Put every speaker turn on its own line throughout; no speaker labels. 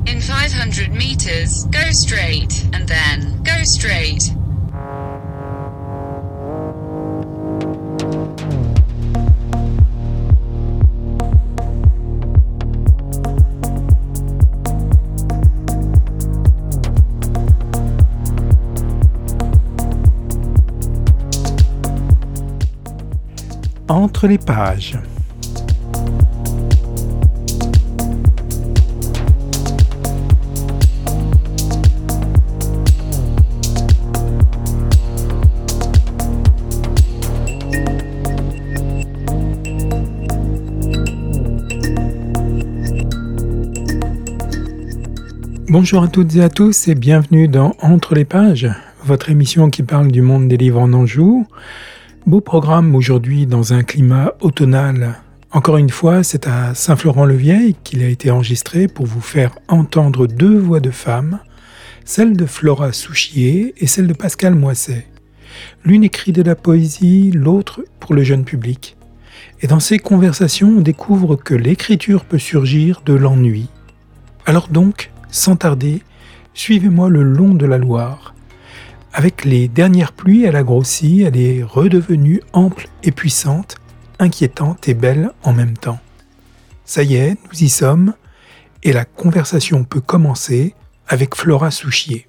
In 500 meters, go straight, and then go straight.
Entre les pages. Bonjour à toutes et à tous et bienvenue dans Entre les pages, votre émission qui parle du monde des livres en Anjou. Beau programme aujourd'hui dans un climat automnal. Encore une fois, c'est à Saint-Florent-le-Vieil qu'il a été enregistré pour vous faire entendre deux voix de femmes, celle de Flora Souchier et celle de Pascal Moisset. L'une écrit de la poésie, l'autre pour le jeune public. Et dans ces conversations, on découvre que l'écriture peut surgir de l'ennui. Alors donc, sans tarder, suivez-moi le long de la Loire. Avec les dernières pluies, elle a grossi, elle est redevenue ample et puissante, inquiétante et belle en même temps. Ça y est, nous y sommes, et la conversation peut commencer avec Flora Souchier.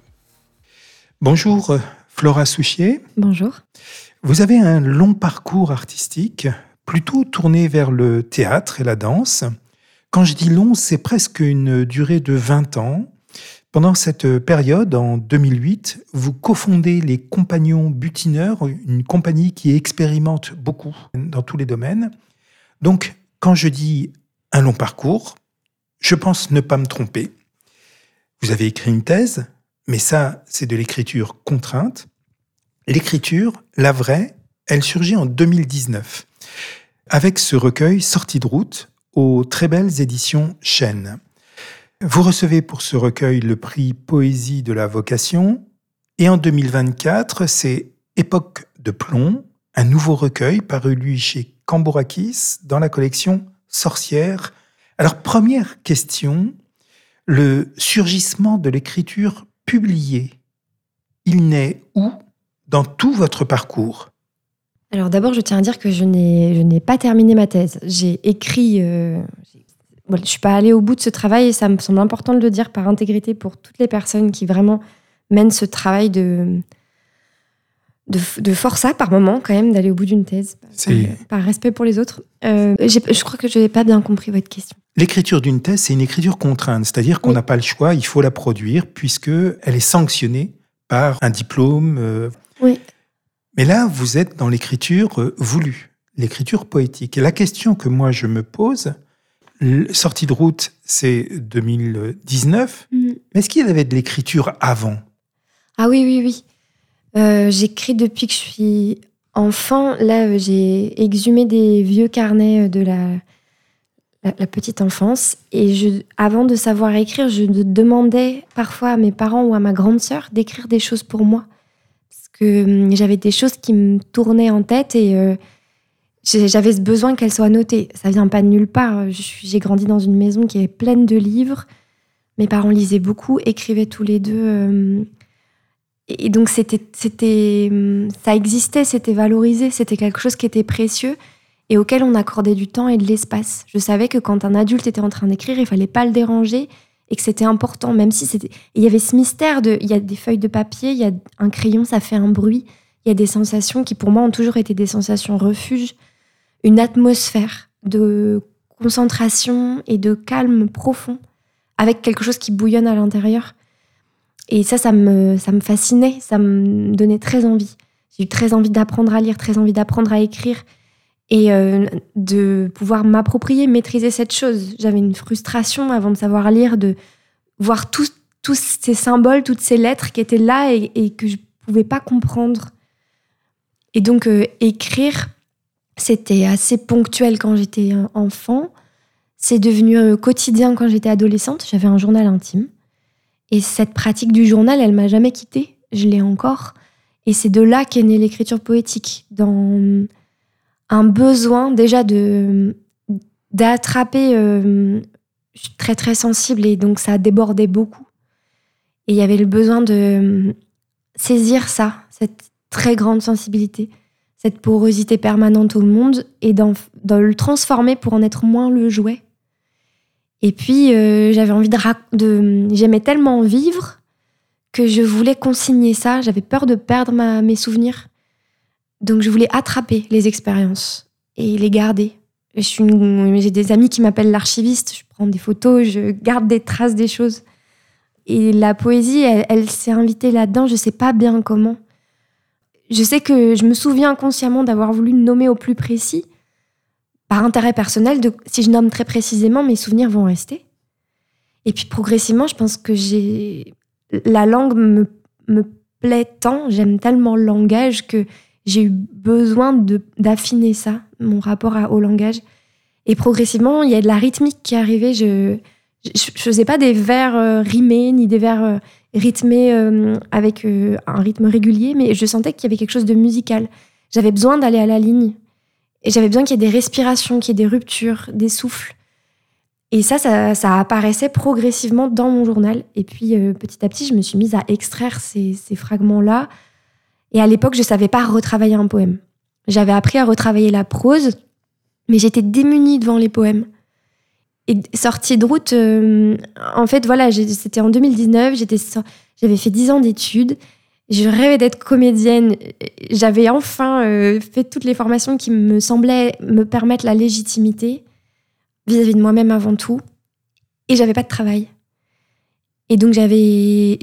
Bonjour Flora Souchier.
Bonjour.
Vous avez un long parcours artistique, plutôt tourné vers le théâtre et la danse. Quand je dis long, c'est presque une durée de 20 ans. Pendant cette période, en 2008, vous cofondez les Compagnons Butineurs, une compagnie qui expérimente beaucoup dans tous les domaines. Donc, quand je dis un long parcours, je pense ne pas me tromper. Vous avez écrit une thèse, mais ça, c'est de l'écriture contrainte. L'écriture, la vraie, elle surgit en 2019, avec ce recueil Sortie de route aux très belles éditions Chênes. Vous recevez pour ce recueil le prix Poésie de la Vocation. Et en 2024, c'est Époque de plomb, un nouveau recueil paru lui chez Cambourakis dans la collection Sorcières. Alors, première question, le surgissement de l'écriture publiée, il naît où dans tout votre parcours ?
Alors d'abord, je tiens à dire que je n'ai pas terminé ma thèse. J'ai écrit... je ne suis pas allée au bout de ce travail et ça me semble important de le dire par intégrité pour toutes les personnes qui vraiment mènent ce travail de forçat par moment quand même d'aller au bout d'une thèse, par respect pour les autres. Je crois que je n'ai pas bien compris votre question.
L'écriture d'une thèse, c'est une écriture contrainte, c'est-à-dire qu'on n'a pas le choix, il faut la produire puisqu'elle est sanctionnée par un diplôme.
Oui.
Mais là, vous êtes dans l'écriture voulue, l'écriture poétique. Et la question que moi je me pose... Sortie de route, c'est 2019. Mais est-ce qu'il y avait de l'écriture avant ?
Ah oui. J'écris depuis que je suis enfant. Là, j'ai exhumé des vieux carnets de la petite enfance. Et avant de savoir écrire, je demandais parfois à mes parents ou à ma grande sœur d'écrire des choses pour moi. Parce que j'avais des choses qui me tournaient en tête et... j'avais ce besoin qu'elle soit notée. Ça vient pas de nulle part. J'ai grandi dans une maison qui est pleine de livres. Mes parents lisaient beaucoup, écrivaient tous les deux. Et donc, ça existait, c'était valorisé. C'était quelque chose qui était précieux et auquel on accordait du temps et de l'espace. Je savais que quand un adulte était en train d'écrire, il fallait pas le déranger et que c'était important. Même si c'était... Il y avait ce mystère il y a des feuilles de papier, il y a un crayon, ça fait un bruit. Il y a des sensations qui, pour moi, ont toujours été des sensations refuge. Une atmosphère de concentration et de calme profond, avec quelque chose qui bouillonne à l'intérieur. Et ça me fascinait, ça me donnait très envie. J'ai eu très envie d'apprendre à lire, très envie d'apprendre à écrire, et de pouvoir m'approprier, maîtriser cette chose. J'avais une frustration avant de savoir lire, de voir tous ces symboles, toutes ces lettres qui étaient là et que je ne pouvais pas comprendre. Et donc, écrire... C'était assez ponctuel quand j'étais enfant. C'est devenu quotidien quand j'étais adolescente. J'avais un journal intime. Et cette pratique du journal, elle m'a jamais quittée. Je l'ai encore. Et c'est de là qu'est née l'écriture poétique. Dans un besoin déjà d'attraper je suis très très sensible et donc ça débordait beaucoup. Et il y avait le besoin de saisir ça, cette très grande sensibilité, cette porosité permanente au monde et dans le transformer pour en être moins le jouet. Et puis j'avais envie j'aimais tellement vivre que je voulais consigner ça. J'avais peur de perdre mes souvenirs. Donc je voulais attraper les expériences et les garder. J'ai des amis qui m'appellent l'archiviste. Je prends des photos, je garde des traces des choses. Et la poésie, elle s'est invitée là-dedans, je sais pas bien comment. Je sais que je me souviens inconsciemment d'avoir voulu nommer au plus précis, par intérêt personnel. Si je nomme très précisément, mes souvenirs vont rester. Et puis progressivement, je pense que la langue me plaît tant, j'aime tellement le langage que j'ai eu besoin d'affiner ça, mon rapport au langage. Et progressivement, il y a de la rythmique qui est arrivée. Je faisais pas des vers rimés, ni des vers rythmés avec un rythme régulier, mais je sentais qu'il y avait quelque chose de musical. J'avais besoin d'aller à la ligne. Et j'avais besoin qu'il y ait des respirations, qu'il y ait des ruptures, des souffles. Et ça apparaissait progressivement dans mon journal. Et puis, petit à petit, je me suis mise à extraire ces fragments-là. Et à l'époque, je savais pas retravailler un poème. J'avais appris à retravailler la prose, mais j'étais démunie devant les poèmes. Et sortie de route, en fait, voilà, c'était en 2019, j'avais fait 10 ans d'études, je rêvais d'être comédienne, j'avais enfin fait toutes les formations qui me semblaient me permettre la légitimité vis-à-vis de moi-même avant tout, et j'avais pas de travail. Et donc j'avais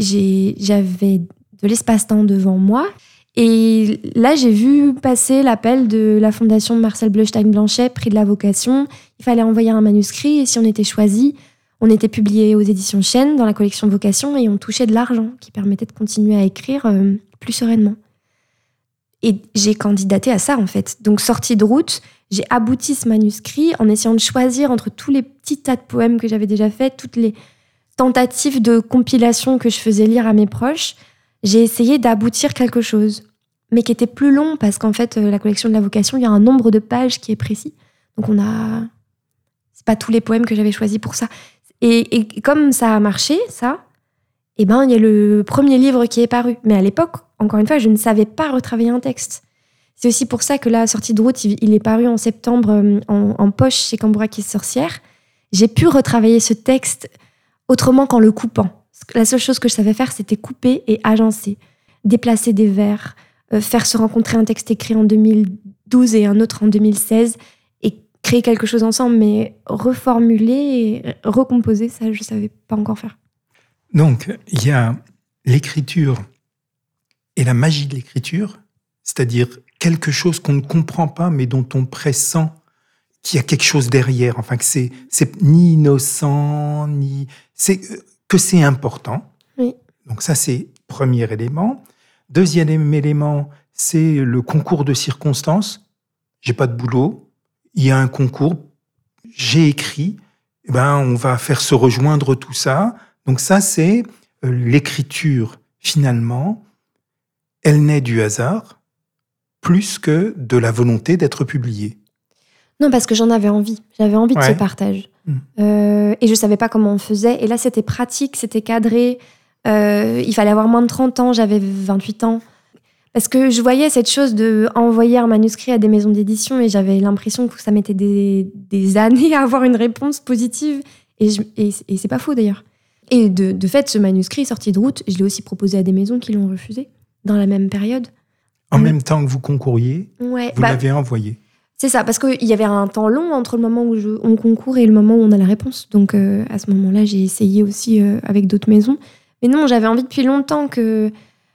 de l'espace-temps devant moi. Et là, j'ai vu passer l'appel de la fondation Marcel Bleustein-Blanchet, prix de la vocation. Il fallait envoyer un manuscrit et si on était choisi, on était publié aux éditions Chênes dans la collection Vocation et on touchait de l'argent qui permettait de continuer à écrire plus sereinement. Et j'ai candidaté à ça, en fait. Donc, sortie de route, j'ai abouti ce manuscrit en essayant de choisir entre tous les petits tas de poèmes que j'avais déjà faits, toutes les tentatives de compilation que je faisais lire à mes proches. J'ai essayé d'aboutir quelque chose, mais qui était plus long, parce qu'en fait, la collection de la vocation, il y a un nombre de pages qui est précis. Donc c'est pas tous les poèmes que j'avais choisis pour ça. Et comme ça a marché, ça, il y a le premier livre qui est paru. Mais à l'époque, encore une fois, je ne savais pas retravailler un texte. C'est aussi pour ça que la sortie de route, il est paru en septembre en poche chez Cambourakis Sorcière. J'ai pu retravailler ce texte autrement qu'en le coupant. La seule chose que je savais faire, c'était couper et agencer, déplacer des vers, faire se rencontrer un texte écrit en 2012 et un autre en 2016 et créer quelque chose ensemble, mais reformuler et recomposer, ça, je ne savais pas encore faire.
Donc, il y a l'écriture et la magie de l'écriture, c'est-à-dire quelque chose qu'on ne comprend pas, mais dont on pressent qu'il y a quelque chose derrière, enfin que c'est ni innocent, que c'est important.
Oui.
Donc ça, c'est premier élément. Deuxième élément, c'est le concours de circonstances. J'ai pas de boulot, il y a un concours, j'ai écrit, on va faire se rejoindre tout ça. Donc ça, c'est l'écriture, finalement. Elle naît du hasard, plus que de la volonté d'être publiée.
Non, parce que j'en avais envie. J'avais envie de ce partage. Et je ne savais pas comment on faisait. Et là, c'était pratique, c'était cadré. Il fallait avoir moins de 30 ans, j'avais 28 ans. Parce que je voyais cette chose d'envoyer un manuscrit à des maisons d'édition et j'avais l'impression que ça mettait des années à avoir une réponse positive. Et c'est pas faux, d'ailleurs. Et de fait, ce manuscrit, sorti de route, je l'ai aussi proposé à des maisons qui l'ont refusé dans la même période.
En même temps que vous concouriez, vous l'avez envoyé.
C'est ça, parce qu'il y avait un temps long entre le moment où on concourt et le moment où on a la réponse. Donc, à ce moment-là, j'ai essayé aussi avec d'autres maisons. Mais non, j'avais envie depuis longtemps que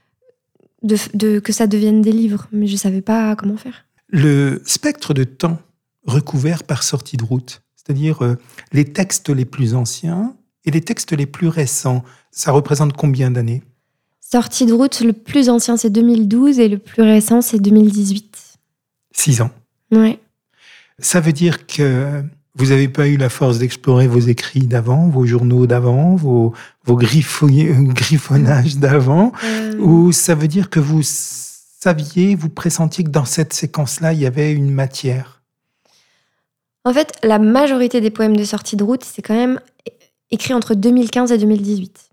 ça devienne des livres, mais je ne savais pas comment faire.
Le spectre de temps recouvert par sortie de route, c'est-à-dire les textes les plus anciens et les textes les plus récents, ça représente combien d'années ?
Sortie de route, le plus ancien, c'est 2012 et le plus récent, c'est 2018.
6 ans.
Ouais.
Ça veut dire que vous n'avez pas eu la force d'explorer vos écrits d'avant, vos journaux d'avant, vos griffonnages d'avant, ou ça veut dire que vous saviez, vous pressentiez que dans cette séquence-là, il y avait une matière ?
En fait, la majorité des poèmes de sortie de route, c'est quand même écrit entre 2015 et 2018.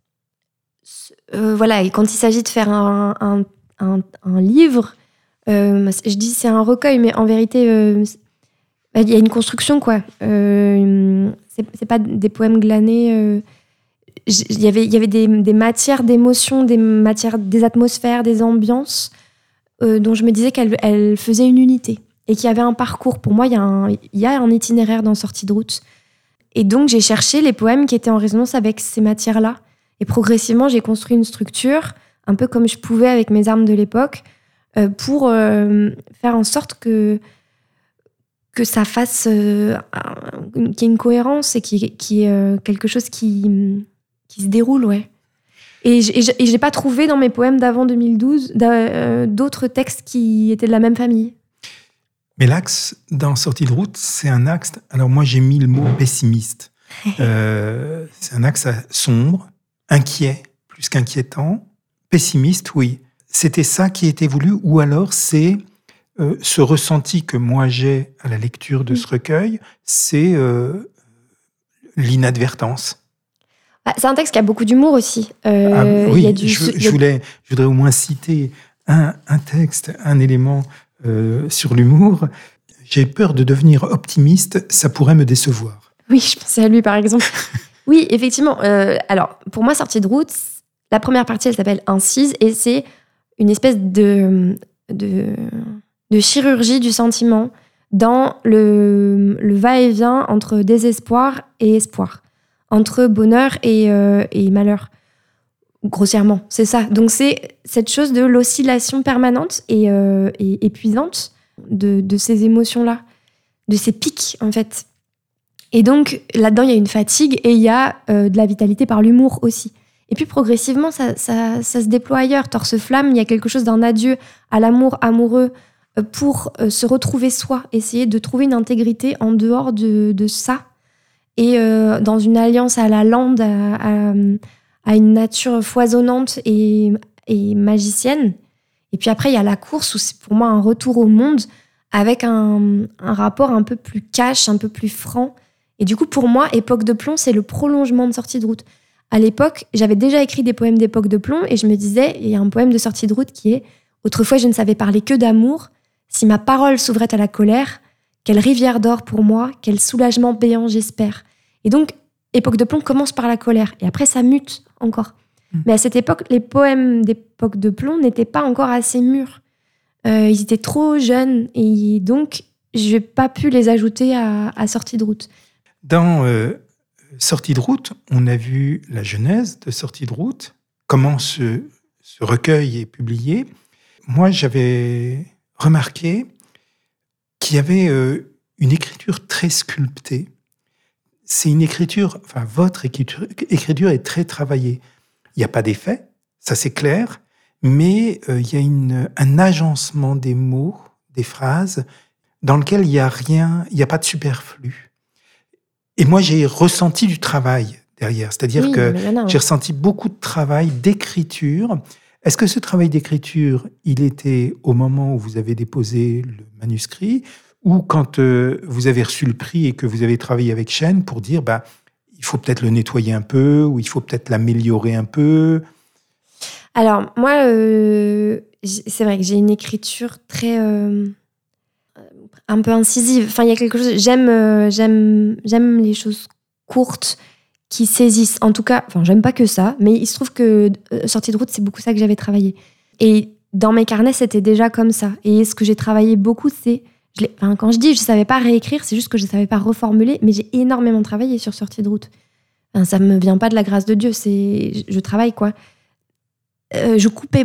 Voilà, et quand il s'agit de faire un livre, je dis c'est un recueil, mais en vérité, il y a une construction, quoi. C'est pas des poèmes glanés. Il y avait des matières d'émotion, des atmosphères, des ambiances dont je me disais qu'elles faisaient une unité et qu'il y avait un parcours. Pour moi, il y a un itinéraire dans Sortie de route. Et donc, j'ai cherché les poèmes qui étaient en résonance avec ces matières-là. Et progressivement, j'ai construit une structure, un peu comme je pouvais avec mes armes de l'époque, pour faire en sorte que ça fasse qu'il y ait une cohérence et qu'il y ait quelque chose qui se déroule, ouais. Et j'ai pas trouvé dans mes poèmes d'avant 2012 d'autres textes qui étaient de la même famille.
Mais l'axe dans Sortie de route, c'est un axe... Alors moi, j'ai mis le mot pessimiste. C'est un axe sombre, inquiet, plus qu'inquiétant. Pessimiste, oui. C'était ça qui était voulu, ou alors c'est ce ressenti que moi j'ai à la lecture de ce recueil, c'est l'inadvertance.
C'est un texte qui a beaucoup d'humour aussi.
Oui, je voudrais au moins citer un texte, un élément sur l'humour. J'ai peur de devenir optimiste, ça pourrait me décevoir.
Oui, je pensais à lui par exemple. Oui, effectivement. Alors, pour moi, Sortie de route, la première partie, elle s'appelle Incise, et c'est une espèce de chirurgie du sentiment dans le va-et-vient entre désespoir et espoir, entre bonheur et malheur, grossièrement, c'est ça. Donc c'est cette chose de l'oscillation permanente et épuisante de ces émotions-là, de ces pics, en fait. Et donc, là-dedans, il y a une fatigue et il y a de la vitalité par l'humour aussi. Et puis, progressivement, ça se déploie ailleurs. Torse Flamme, il y a quelque chose d'un adieu à l'amour amoureux pour se retrouver soi, essayer de trouver une intégrité en dehors de ça. Et dans une alliance à la lande, à une nature foisonnante et magicienne. Et puis après, il y a la course, où c'est pour moi un retour au monde avec un rapport un peu plus cash, un peu plus franc. Et du coup, pour moi, Époque de plomb, c'est le prolongement de Sortie de route. À l'époque, j'avais déjà écrit des poèmes d'Époque de plomb et je me disais, il y a un poème de Sortie de route qui est « Autrefois, je ne savais parler que d'amour. Si ma parole s'ouvrait à la colère, quelle rivière d'or pour moi, quel soulagement béant j'espère. » Et donc, Époque de plomb commence par la colère et après, ça mute encore. Mais à cette époque, les poèmes d'Époque de plomb n'étaient pas encore assez mûrs. Ils étaient trop jeunes et donc, je n'ai pas pu les ajouter à Sortie de route.
Dans Sortie de route, on a vu la genèse de Sortie de route, comment ce recueil est publié. Moi, j'avais remarqué qu'il y avait une écriture très sculptée. C'est une écriture, enfin votre écriture est très travaillée. Il n'y a pas d'effet, ça c'est clair, mais il y a un agencement des mots, des phrases, dans lequel il n'y a rien, il n'y a pas de superflu. Et moi, j'ai ressenti du travail derrière. C'est-à-dire que j'ai ressenti beaucoup de travail d'écriture. Est-ce que ce travail d'écriture, il était au moment où vous avez déposé le manuscrit ou quand vous avez reçu le prix et que vous avez travaillé avec Chêne pour dire il faut peut-être le nettoyer un peu ou il faut peut-être l'améliorer un peu?
Alors, moi, c'est vrai que j'ai une écriture très... un peu incisive. Enfin, il y a quelque chose... J'aime les choses courtes qui saisissent. En tout cas, enfin, j'aime pas que ça, mais il se trouve que Sortie de route, c'est beaucoup ça que j'avais travaillé. Et dans mes carnets, c'était déjà comme ça. Et ce que j'ai travaillé beaucoup, c'est... quand je dis je savais pas réécrire, c'est juste que je savais pas reformuler, mais j'ai énormément travaillé sur Sortie de route. Enfin, ça me vient pas de la grâce de Dieu, je travaille, quoi. Je coupais.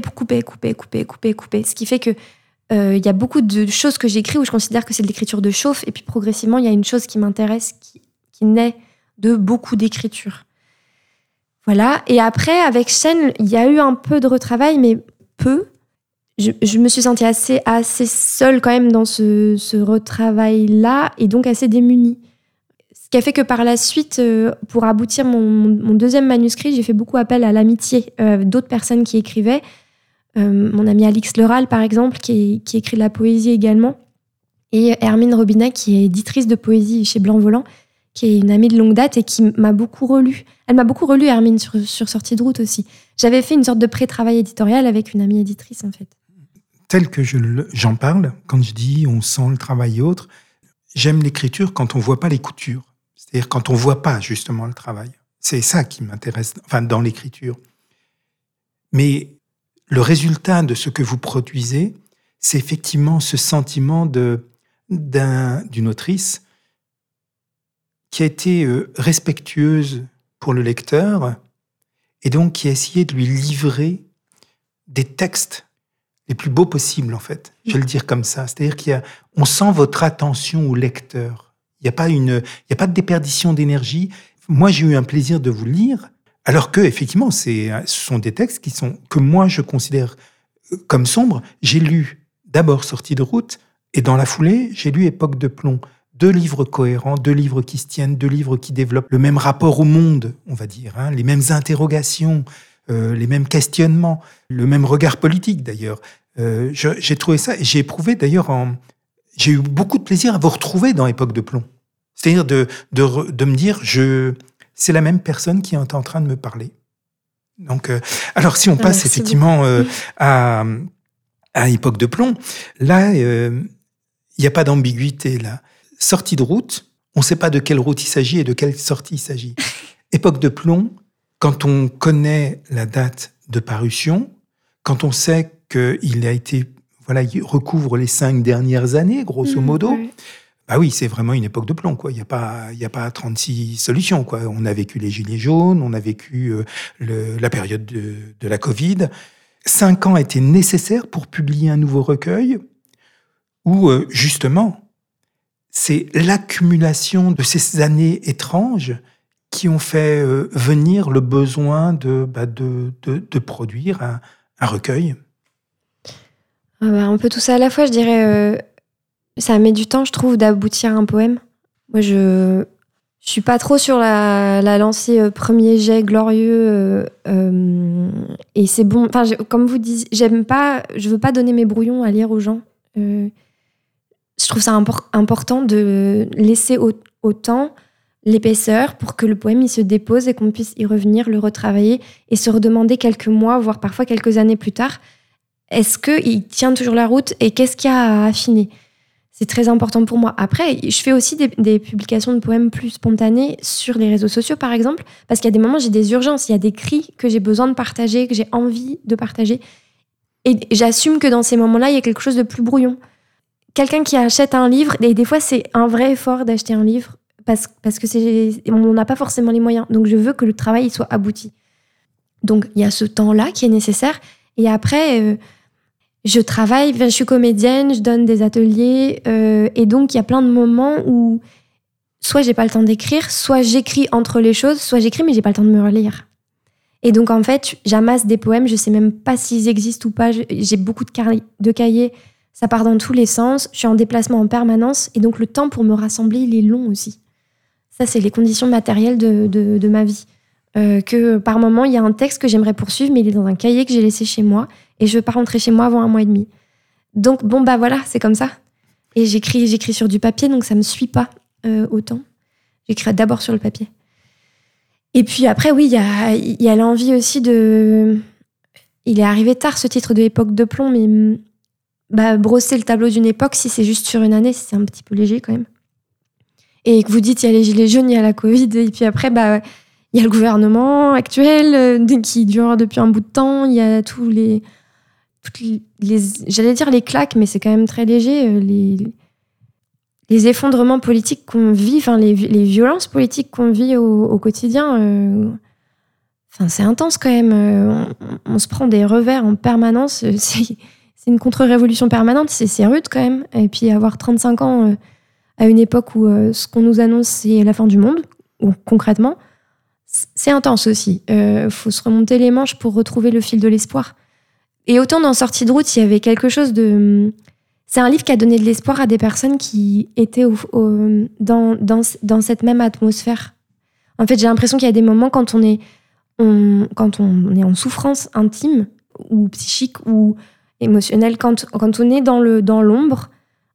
Ce qui fait que y a beaucoup de choses que j'écris où je considère que c'est de l'écriture de chauffe, et puis progressivement, il y a une chose qui m'intéresse, qui naît de beaucoup d'écriture. Voilà. Et après, avec Chêne, il y a eu un peu de retravail, mais peu. Je me suis sentie assez seule quand même dans ce retravail-là, et donc assez démunie. Ce qui a fait que par la suite, pour aboutir mon deuxième manuscrit, j'ai fait beaucoup appel à l'amitié d'autres personnes qui écrivaient. Mon ami Alix Leral, par exemple, qui écrit de la poésie également. Et Hermine Robinet, qui est éditrice de poésie chez Blanc Volant, qui est une amie de longue date et qui m'a beaucoup relu. Elle m'a beaucoup relu, Hermine, sur Sortie de route aussi. J'avais fait une sorte de pré-travail éditorial avec une amie éditrice, en fait.
Tel que j'en parle, quand je dis on sent le travail et autres, j'aime l'écriture quand on ne voit pas les coutures. C'est-à-dire quand on ne voit pas justement le travail. C'est ça qui m'intéresse, dans l'écriture. Mais le résultat de ce que vous produisez, c'est effectivement ce sentiment d'une autrice qui a été respectueuse pour le lecteur et donc qui a essayé de lui livrer des textes les plus beaux possibles, en fait. Je vais le dire comme ça. C'est-à-dire on sent votre attention au lecteur. Il n'y a pas de déperdition d'énergie. Moi, j'ai eu un plaisir de vous lire, alors que, effectivement, ce sont des textes que moi, je considère comme sombres. J'ai lu d'abord Sortie de route, et dans la foulée, j'ai lu Époque de plomb. 2 livres cohérents, 2 livres qui se tiennent, 2 livres qui développent le même rapport au monde, on va dire, les mêmes interrogations, les mêmes questionnements, le même regard politique d'ailleurs. J'ai trouvé ça, et j'ai éprouvé d'ailleurs, j'ai eu beaucoup de plaisir à vous retrouver dans Époque de plomb. C'est-à-dire de me dire, c'est la même personne qui est en train de me parler. Donc, alors si on passe effectivement à Époque de plomb, là, il n'y a pas d'ambiguïté là. Sortie de route, on ne sait pas de quelle route il s'agit et de quelle sortie il s'agit. Époque de plomb, quand on connaît la date de parution, quand on sait qu'il a été, il recouvre les 5 dernières années, grosso modo, bah oui, c'est vraiment une époque de plomb, quoi. Il y a pas 36 solutions, quoi. On a vécu les Gilets jaunes, on a vécu la période de la Covid. 5 ans étaient nécessaires pour publier un nouveau recueil où, justement, c'est l'accumulation de ces années étranges qui ont fait venir le besoin de produire un recueil.
Un peu tout ça à la fois, je dirais. Ça met du temps, je trouve, d'aboutir à un poème. Moi, je suis pas trop sur la lancée premier jet glorieux. Et c'est bon. Enfin, comme vous dites, je veux pas donner mes brouillons à lire aux gens. Je trouve ça important de laisser au temps l'épaisseur pour que le poème il se dépose et qu'on puisse y revenir, le retravailler et se redemander quelques mois, voire parfois quelques années plus tard, est-ce qu'il tient toujours la route et qu'est-ce qu'il y a à affiner ? C'est très important pour moi. Après, je fais aussi des publications de poèmes plus spontanées sur les réseaux sociaux, par exemple, parce qu'il y a des moments, j'ai des urgences, il y a des cris que j'ai besoin de partager, que j'ai envie de partager. Et j'assume que dans ces moments-là, il y a quelque chose de plus brouillon. Quelqu'un qui achète un livre, et des fois, c'est un vrai effort d'acheter un livre, parce que on n'a pas forcément les moyens. Donc, je veux que le travail soit abouti. Donc, il y a ce temps-là qui est nécessaire. Et après... je travaille, je suis comédienne, je donne des ateliers, et donc il y a plein de moments où soit j'ai pas le temps d'écrire, soit j'écris entre les choses, soit j'écris mais j'ai pas le temps de me relire. Et donc en fait, j'amasse des poèmes, je sais même pas s'ils existent ou pas, j'ai beaucoup de cahiers, ça part dans tous les sens, je suis en déplacement en permanence, et donc le temps pour me rassembler, il est long aussi. Ça, c'est les conditions matérielles de ma vie. Que par moment, il y a un texte que j'aimerais poursuivre, mais il est dans un cahier que j'ai laissé chez moi, et je veux pas rentrer chez moi avant 1 mois et demi. Donc, voilà, c'est comme ça. Et j'écris sur du papier, donc ça me suit pas autant. J'écris d'abord sur le papier. Et puis après, oui, il y a l'envie aussi de... Il est arrivé tard, ce titre de Époque de plomb, mais brosser le tableau d'une époque, si c'est juste sur une année, c'est un petit peu léger quand même. Et que vous dites, il y a les Gilets jaunes, il y a la Covid, et puis après, il y a le gouvernement actuel qui dure depuis un bout de temps. Il y a toutes les j'allais dire les claques, mais c'est quand même très léger. Les effondrements politiques qu'on vit, les violences politiques qu'on vit au quotidien. C'est intense quand même. On se prend des revers en permanence. C'est une contre-révolution permanente. C'est rude quand même. Et puis avoir 35 ans à une époque où ce qu'on nous annonce, c'est la fin du monde, ou concrètement. C'est intense aussi. Faut se remonter les manches pour retrouver le fil de l'espoir. Et autant dans Sortie de route, il y avait quelque chose de... C'est un livre qui a donné de l'espoir à des personnes qui étaient dans cette même atmosphère. En fait, j'ai l'impression qu'il y a des moments quand on est en souffrance intime ou psychique ou émotionnelle, quand on est dans l'ombre,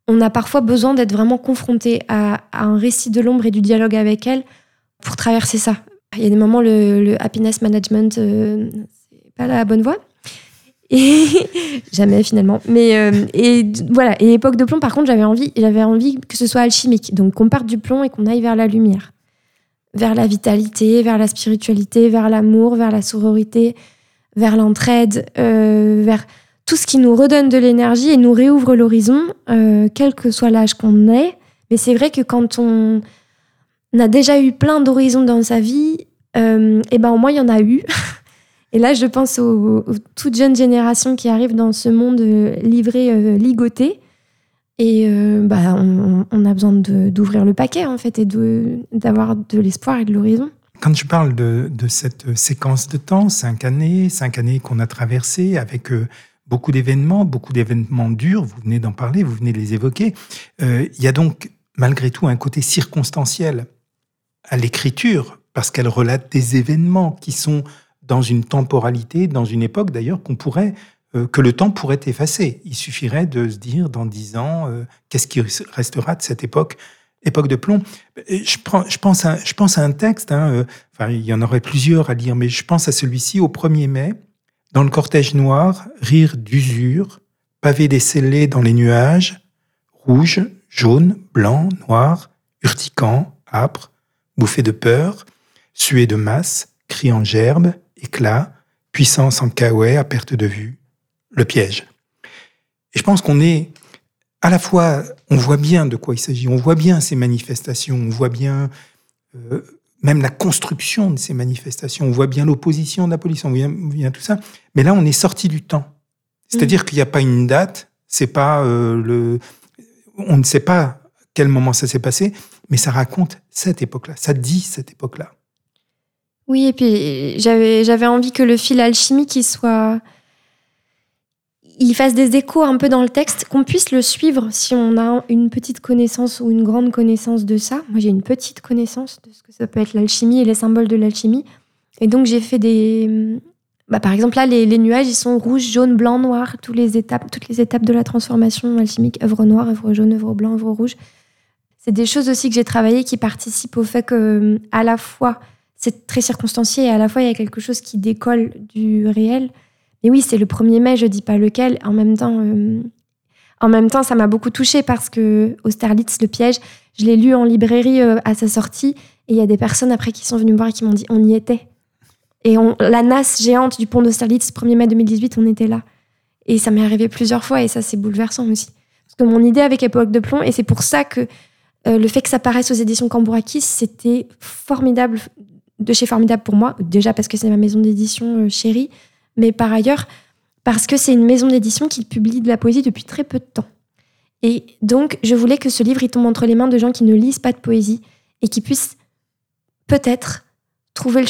on a parfois besoin d'être vraiment confronté à un récit de l'ombre et du dialogue avec elle pour traverser ça. Il y a des moments, le happiness management, c'est pas la bonne voie. Et jamais finalement. Mais voilà. Et Époque de plomb, par contre, j'avais envie que ce soit alchimique. Donc qu'on parte du plomb et qu'on aille vers la lumière, vers la vitalité, vers la spiritualité, vers l'amour, vers la sororité, vers l'entraide, vers tout ce qui nous redonne de l'énergie et nous réouvre l'horizon, quel que soit l'âge qu'on ait. Mais c'est vrai que quand on a déjà eu plein d'horizons dans sa vie, et ben au moins il y en a eu. Et là, je pense aux toutes jeunes générations qui arrivent dans ce monde livré, ligoté. Et on a besoin d'ouvrir le paquet, en fait, et d'avoir de l'espoir et de l'horizon.
Quand je parle de cette séquence de temps, 5 années qu'on a traversées avec beaucoup d'événements durs, vous venez d'en parler, vous venez de les évoquer, il y a donc malgré tout un côté circonstanciel à l'écriture, parce qu'elle relate des événements qui sont dans une temporalité, dans une époque d'ailleurs que le temps pourrait effacer. Il suffirait de se dire dans 10 ans, qu'est-ce qui restera de cette époque de plomb. Je pense à un texte, il y en aurait plusieurs à lire, mais je pense à celui-ci, au 1er mai, dans le cortège noir, rire d'usure, pavé des scellés dans les nuages, rouge, jaune, blanc, noir, urticant, âpre, bouffé de peur, sué de masse, cri en gerbe, éclat, puissance en caouet à perte de vue, le piège. Et je pense qu'on est à la fois, on voit bien de quoi il s'agit, on voit bien ces manifestations, on voit bien même la construction de ces manifestations, on voit bien l'opposition de la police, on voit bien tout ça. Mais là, on est sorti du temps. C'est-à-dire qu'il n'y a pas une date, c'est pas on ne sait pas quel moment ça s'est passé, mais ça raconte cette époque-là, ça dit cette époque-là.
Oui, et puis j'avais envie que le fil alchimique, il fasse des échos un peu dans le texte, qu'on puisse le suivre si on a une petite connaissance ou une grande connaissance de ça. Moi, j'ai une petite connaissance de ce que ça peut être l'alchimie et les symboles de l'alchimie. Et donc, j'ai fait par exemple, là, les nuages, ils sont rouge, jaune, blanc, noir, toutes les étapes de la transformation alchimique, œuvre noire, œuvre jaune, œuvre blanc, œuvre rouge. C'est des choses aussi que j'ai travaillées qui participent au fait que, à la fois, c'est très circonstancié et à la fois, il y a quelque chose qui décolle du réel. Mais oui, c'est le 1er mai, je dis pas lequel. En même temps, ça m'a beaucoup touchée parce que Austerlitz, le piège, je l'ai lu en librairie à sa sortie et il y a des personnes après qui sont venues me voir et qui m'ont dit « on y était ». Et la nasse géante du pont d'Austerlitz, 1er mai 2018, on était là. Et ça m'est arrivé plusieurs fois et ça, c'est bouleversant aussi. Parce que mon idée avec Époque de plomb, et c'est pour ça que le fait que ça paraisse aux éditions Cambourakis, c'était formidable, de chez Formidable pour moi. Déjà parce que c'est ma maison d'édition chérie, mais par ailleurs, parce que c'est une maison d'édition qui publie de la poésie depuis très peu de temps. Et donc, je voulais que ce livre il tombe entre les mains de gens qui ne lisent pas de poésie et qui puissent peut-être trouver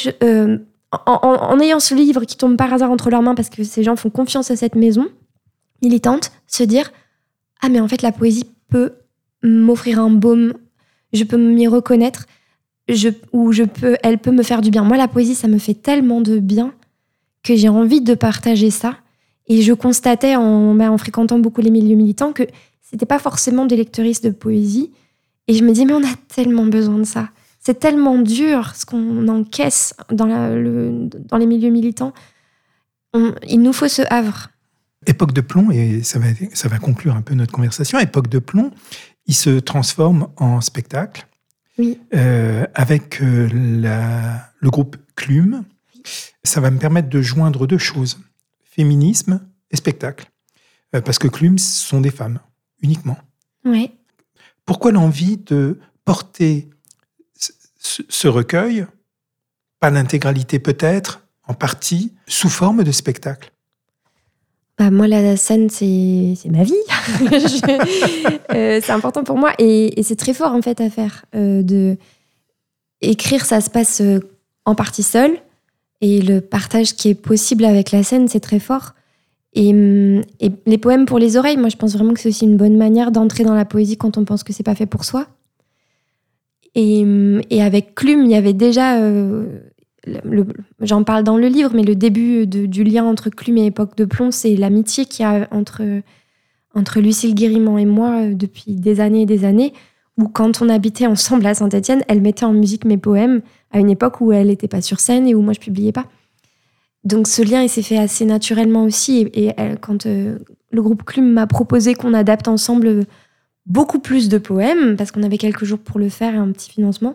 en ayant ce livre qui tombe par hasard entre leurs mains parce que ces gens font confiance à cette maison militante, se dire « Ah, mais en fait, la poésie peut m'offrir un baume, je peux m'y reconnaître, elle peut me faire du bien. » Moi, la poésie, ça me fait tellement de bien que j'ai envie de partager ça. Et je constatais en fréquentant beaucoup les milieux militants que c'était pas forcément des lectrices de poésie. Et je me dis, mais on a tellement besoin de ça. C'est tellement dur ce qu'on encaisse dans les milieux militants. Il nous faut ce havre.
Époque de plomb, et ça va conclure un peu notre conversation, Époque de plomb, il se transforme en spectacle.
Oui.
Avec le groupe Clume. Ça va me permettre de joindre 2 choses, féminisme et spectacle. Parce que Clume, ce sont des femmes, uniquement.
Oui.
Pourquoi l'envie de porter ce recueil, pas l'intégralité peut-être, en partie, sous forme de spectacle?
Moi, la scène, c'est ma vie. C'est important pour moi. Et c'est très fort, en fait, à faire. Écrire, ça se passe en partie seule. Et le partage qui est possible avec la scène, c'est très fort. Et les poèmes pour les oreilles, moi, je pense vraiment que c'est aussi une bonne manière d'entrer dans la poésie quand on pense que c'est pas fait pour soi. Et avec Clume, il y avait déjà... j'en parle dans le livre, mais le début du lien entre Clume et Époque de plomb, c'est l'amitié qu'il y a entre entre Lucille Guérimant et moi depuis des années et des années, où quand on habitait ensemble à Saint-Étienne, elle mettait en musique mes poèmes à une époque où elle n'était pas sur scène et où moi je publiais pas. Donc ce lien, il s'est fait assez naturellement aussi. Et quand le groupe Clume m'a proposé qu'on adapte ensemble beaucoup plus de poèmes, parce qu'on avait quelques jours pour le faire et un petit financement,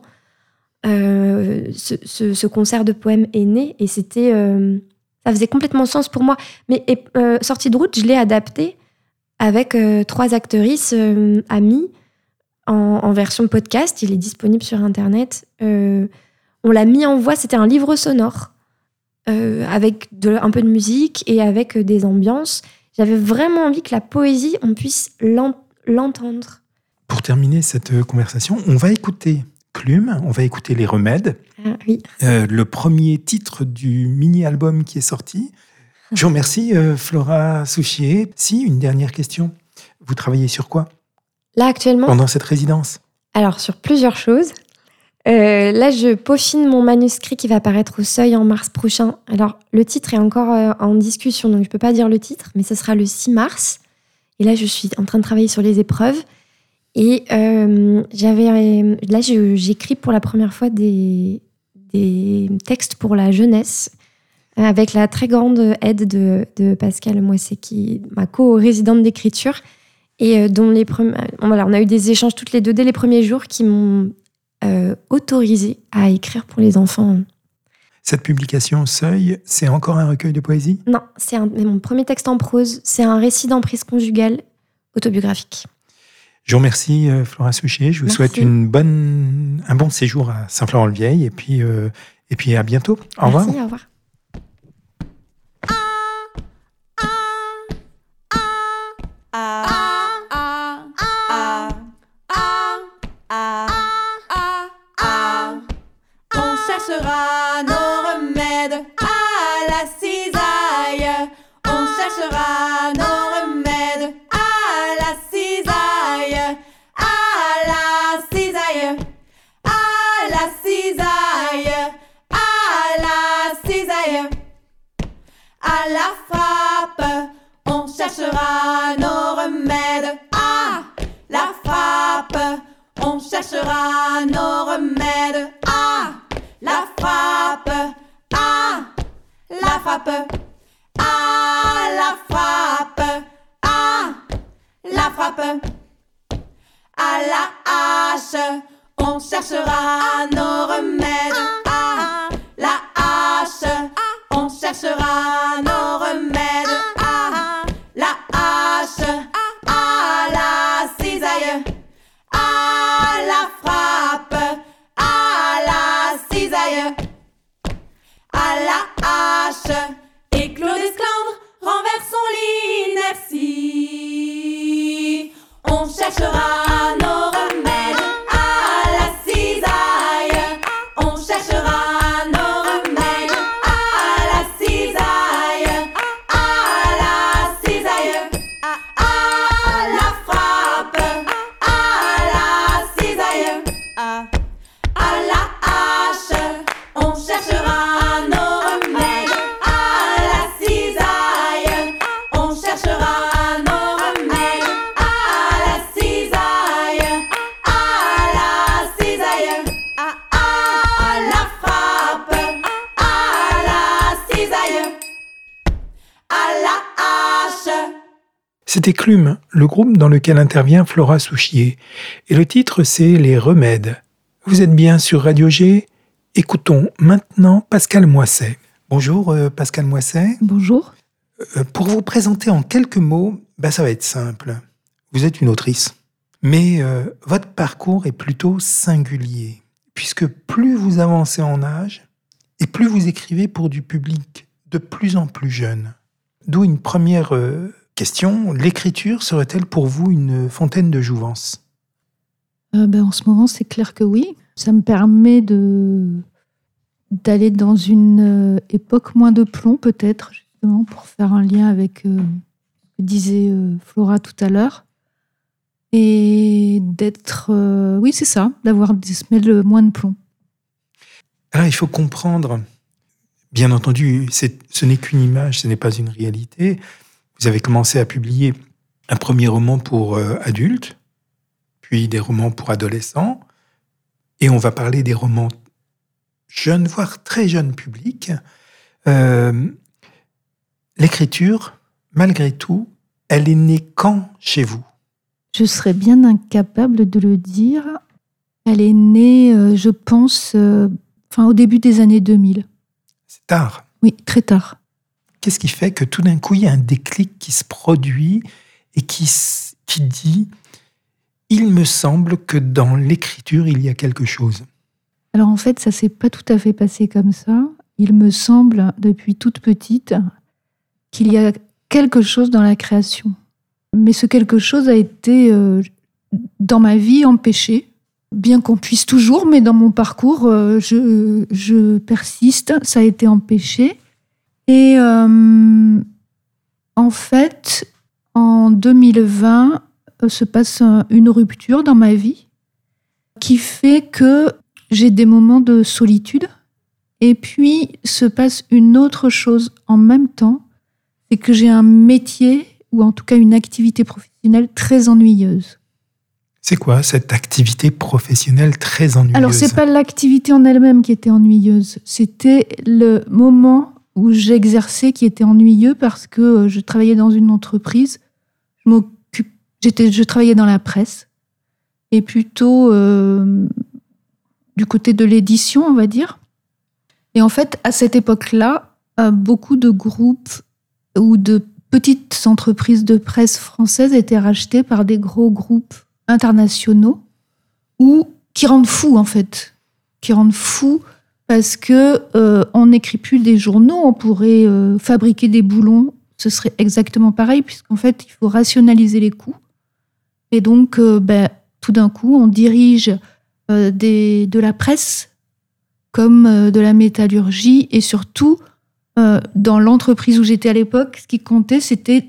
ce concert de poèmes est né et c'était, ça faisait complètement sens pour moi. Mais Sortie de route, je l'ai adapté avec 3 actrices amies en version podcast. Il est disponible sur Internet. On l'a mis en voix, c'était un livre sonore avec un peu de musique et avec des ambiances. J'avais vraiment envie que la poésie, on puisse l'entendre.
Pour terminer cette conversation, on va écouter Clume, on va écouter Les Remèdes,
oui.
Le premier titre du mini-album qui est sorti. Je vous remercie, Flora Souchier. Si, une dernière question. Vous travaillez sur quoi
là actuellement
pendant cette résidence?
Alors, sur plusieurs choses. Là, je peaufine mon manuscrit qui va paraître au Seuil en mars prochain. Alors, le titre est encore en discussion, donc je ne peux pas dire le titre, mais ce sera le 6 mars. Et là, je suis en train de travailler sur les épreuves. Et j'écris pour la première fois des textes pour la jeunesse, avec la très grande aide de Pascal Moisset, qui est ma co-résidente d'écriture, et dont on a eu des échanges toutes les deux dès les premiers jours qui m'ont autorisée à écrire pour les enfants.
Cette publication Seuil, c'est encore un recueil de poésie?
Non, c'est mon premier texte en prose. C'est un récit d'emprise conjugale autobiographique.
Je vous remercie, Flora Souchier. Je vous souhaite un bon séjour à Saint-Florent-le-Vieil et puis à bientôt. Au revoir.
Merci, au revoir.
On cherchera nos remèdes à la cisaille. On cherchera nos remèdes à la cisaille. À la cisaille. À la cisaille. À la cisaille. À la frappe. On cherchera nos remèdes à la frappe. On cherchera nos remèdes à la frappe. À la frappe. À la frappe. À la frappe. À la hache. On cherchera nos remèdes à la hache. On cherchera nos remèdes à la hache. À la cisaille. À la frappe. À la cisaille. À la hache. Et Claude Esclandre renversons l'inertie. On cherchera nos remèdes à la cisaille. On cherchera nos remèdes à la cisaille. À la cisaille. À la frappe. À la cisaille. À la hache. On cherchera nos remèdes à la cisaille. On cherchera nos remèdes à la cisaille. À la cisaille. À la frappe. À la cisaille. À la hache.
C'était Clume, le groupe dans lequel intervient Flora Souchier. Et le titre, c'est Les Remèdes. Vous êtes bien sur Radio G. Écoutons maintenant Pascal Moisset. Bonjour Pascal Moisset.
Bonjour.
Pour vous présenter en quelques mots, ça va être simple. Vous êtes une autrice. Mais votre parcours est plutôt singulier, puisque plus vous avancez en âge, et plus vous écrivez pour du public de plus en plus jeune. D'où une première question. L'écriture serait-elle pour vous une fontaine de jouvence?
En ce moment, c'est clair que oui. Ça me permet d'aller dans une époque moins de plomb, peut-être, justement, pour faire un lien avec ce que disait Flora tout à l'heure. Et d'être... oui, c'est ça, d'avoir des semelles moins de plomb.
Alors, il faut comprendre, bien entendu, ce n'est qu'une image, ce n'est pas une réalité. Vous avez commencé à publier Un premier roman pour adultes, puis des romans pour adolescents, et on va parler des romans jeunes, voire très jeunes publics. L'écriture, malgré tout, elle est née quand chez vous ?
Je serais bien incapable de le dire. Elle est née, je pense, au début des années 2000.
C'est tard.
Oui, très tard.
Qu'est-ce qui fait que tout d'un coup, il y a un déclic qui se produit et qui dit « Il me semble que dans l'écriture, il y a quelque chose ».
Alors en fait, ça s'est pas tout à fait passé comme ça. Il me semble, depuis toute petite, qu'il y a quelque chose dans la création. Mais ce quelque chose a été, dans ma vie, empêché. Bien qu'on puisse toujours, mais dans mon parcours, je persiste. Ça a été empêché. Et en fait, en 2020, se passe une rupture dans ma vie qui fait que j'ai des moments de solitude. Et puis, se passe une autre chose en même temps, c'est que j'ai un métier, ou en tout cas une activité professionnelle très ennuyeuse.
C'est quoi cette activité professionnelle très ennuyeuse ?
Alors, c'est pas l'activité en elle-même qui était ennuyeuse, c'était le moment où j'exerçais qui était ennuyeux parce que je travaillais dans une entreprise, je travaillais dans la presse, et plutôt du côté de l'édition, on va dire. Et en fait, à cette époque-là, beaucoup de groupes ou de petites entreprises de presse françaises étaient rachetées par des gros groupes internationaux ou qui rendent fous, en fait. Qui rendent fous parce que on n'écrit plus des journaux, on pourrait fabriquer des boulons, ce serait exactement pareil, puisqu'en fait, il faut rationaliser les coûts. Et donc, tout d'un coup, on dirige de la presse comme de la métallurgie, et surtout, dans l'entreprise où j'étais à l'époque, ce qui comptait, c'était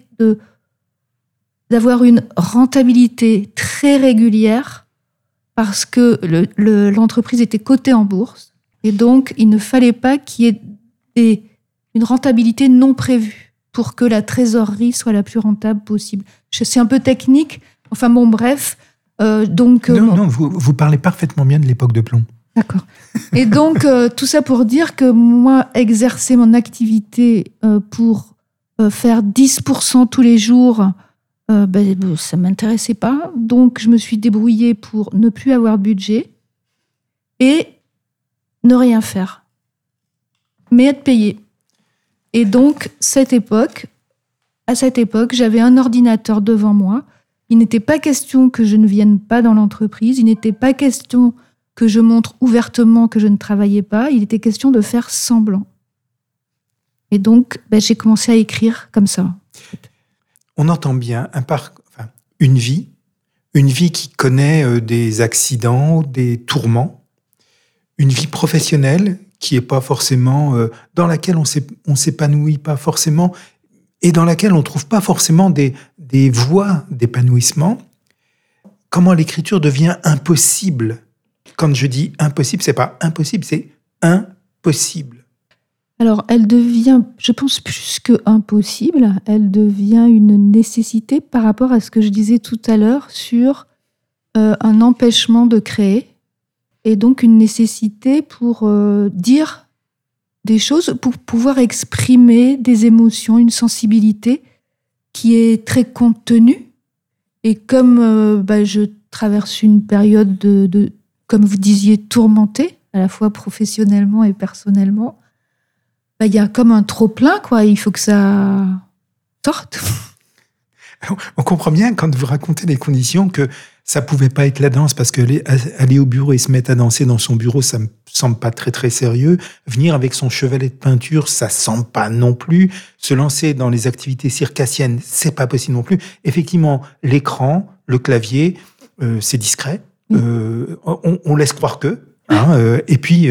d'avoir une rentabilité très régulière, parce que l'entreprise était cotée en bourse, et donc il ne fallait pas qu'il y ait une rentabilité non prévue pour que la trésorerie soit la plus rentable possible. C'est un peu technique, enfin bon, bref.
Non, vous parlez parfaitement bien de l'époque de plomb.
D'accord. Et donc, tout ça pour dire que moi, exercer mon activité pour faire 10% tous les jours, ça ne m'intéressait pas. Donc, je me suis débrouillée pour ne plus avoir budget et ne rien faire, mais être payée. Et donc, à cette époque, j'avais un ordinateur devant moi. Il n'était pas question que je ne vienne pas dans l'entreprise. Il n'était pas question que je montre ouvertement que je ne travaillais pas. Il était question de faire semblant. Et donc, j'ai commencé à écrire comme ça.
On entend bien une vie qui connaît des accidents, des tourments, une vie professionnelle qui n'est pas forcément, dans laquelle on s'épanouit pas forcément, et dans laquelle on ne trouve pas forcément des voies d'épanouissement. Comment l'écriture devient impossible ? Quand je dis impossible, c'est pas impossible, c'est impossible.
Alors, elle devient, je pense, plus que impossible, elle devient une nécessité par rapport à ce que je disais tout à l'heure sur un empêchement de créer, et donc une nécessité pour dire des choses, pour pouvoir exprimer des émotions, une sensibilité qui est très contenue. Et comme je traverse une période de comme vous disiez, tourmentée, à la fois professionnellement et personnellement, il y a comme un trop-plein, quoi. Il faut que ça sorte.
On comprend bien quand vous racontez les conditions que ça pouvait pas être la danse, parce que aller au bureau et se mettre à danser dans son bureau, ça me semble pas très très sérieux. Venir avec son chevalet de peinture, ça semble pas non plus. Se lancer dans les activités circassiennes, c'est pas possible non plus. Effectivement, l'écran, le clavier, c'est discret. On laisse croire que, et puis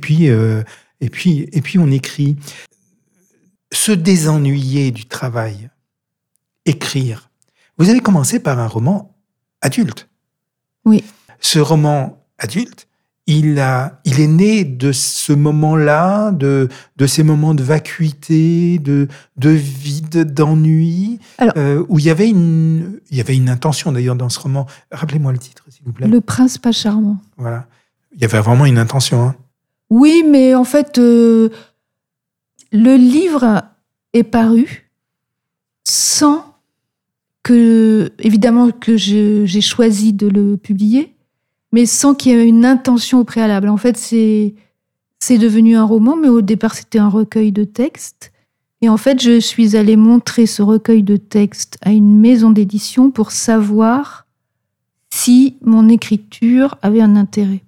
on écrit. Se désennuyer du travail, écrire. Vous avez commencé par un roman adulte.
Oui.
Ce roman adulte, il est né de ce moment-là, de ces moments de vacuité, de vide, d'ennui, où il y avait une intention d'ailleurs dans ce roman. Rappelez-moi le titre, s'il vous plaît.
Le prince pas charmant.
Voilà. Il y avait vraiment une intention. Hein.
Oui, mais en fait, le livre est paru sans que, évidemment, que j'ai choisi de le publier, mais sans qu'il y ait une intention au préalable. En fait, c'est devenu un roman, mais au départ, c'était un recueil de textes. Et en fait, je suis allée montrer ce recueil de textes à une maison d'édition pour savoir si mon écriture avait un intérêt.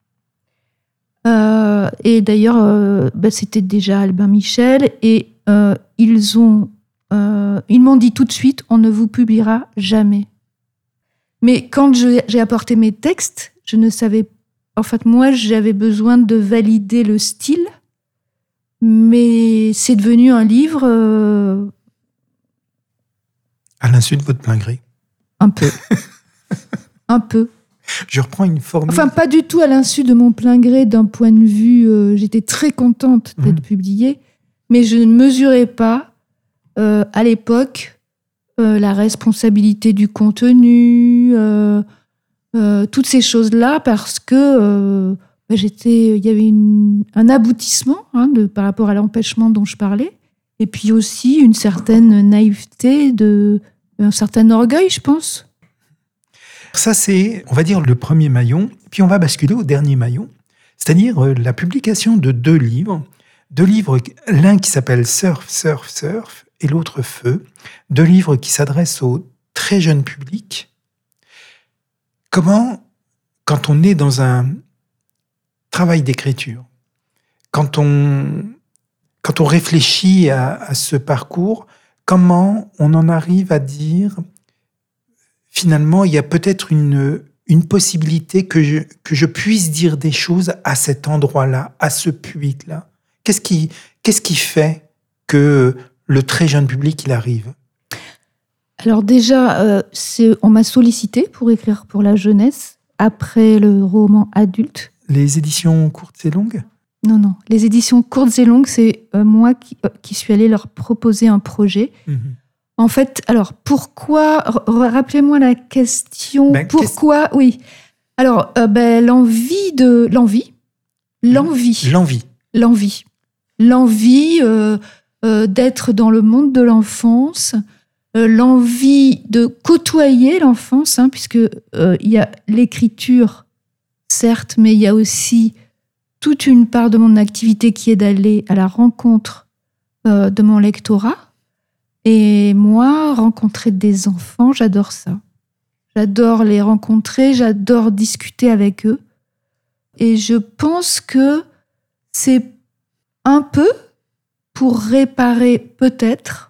Et d'ailleurs, c'était déjà Albin Michel, et ils m'ont dit tout de suite, on ne vous publiera jamais. Mais quand j'ai apporté mes textes, je ne savais. En fait, moi, j'avais besoin de valider le style, mais c'est devenu un livre.
À l'insu de votre plein gré.
Un peu. Un peu.
Je reprends une formule.
Enfin, pas du tout à l'insu de mon plein gré, d'un point de vue. J'étais très contente d'être publiée, mais je ne mesurais pas, à l'époque, la responsabilité du contenu, toutes ces choses-là, parce que il y avait un aboutissement par rapport à l'empêchement dont je parlais, et puis aussi une certaine naïveté, un certain orgueil, je pense.
Ça, c'est, on va dire, le premier maillon. Puis on va basculer au dernier maillon, c'est-à-dire la publication de 2 livres. 2 livres, l'un qui s'appelle Surf, Surf, Surf, et l'autre Feu. 2 livres qui s'adressent au très jeune public. Comment, quand on est dans un travail d'écriture, quand on réfléchit à ce parcours, comment on en arrive à dire, finalement, il y a peut-être une possibilité que je puisse dire des choses à cet endroit-là, à ce public-là. Qu'est-ce qui fait que le très jeune public, il arrive ?
Alors déjà, on m'a sollicité pour écrire pour la jeunesse, après le roman adulte.
Les éditions courtes et longues ?
Non. Les éditions courtes et longues, c'est moi qui suis allée leur proposer un projet. En fait, alors, pourquoi... Rappelez-moi la question. Pourquoi... Oui. Alors, l'envie d'être dans le monde de l'enfance, l'envie de côtoyer l'enfance, puisque il y a l'écriture, certes, mais il y a aussi toute une part de mon activité qui est d'aller à la rencontre de mon lectorat. Et moi, rencontrer des enfants, j'adore ça. J'adore les rencontrer, j'adore discuter avec eux. Et je pense que c'est un peu pour réparer peut-être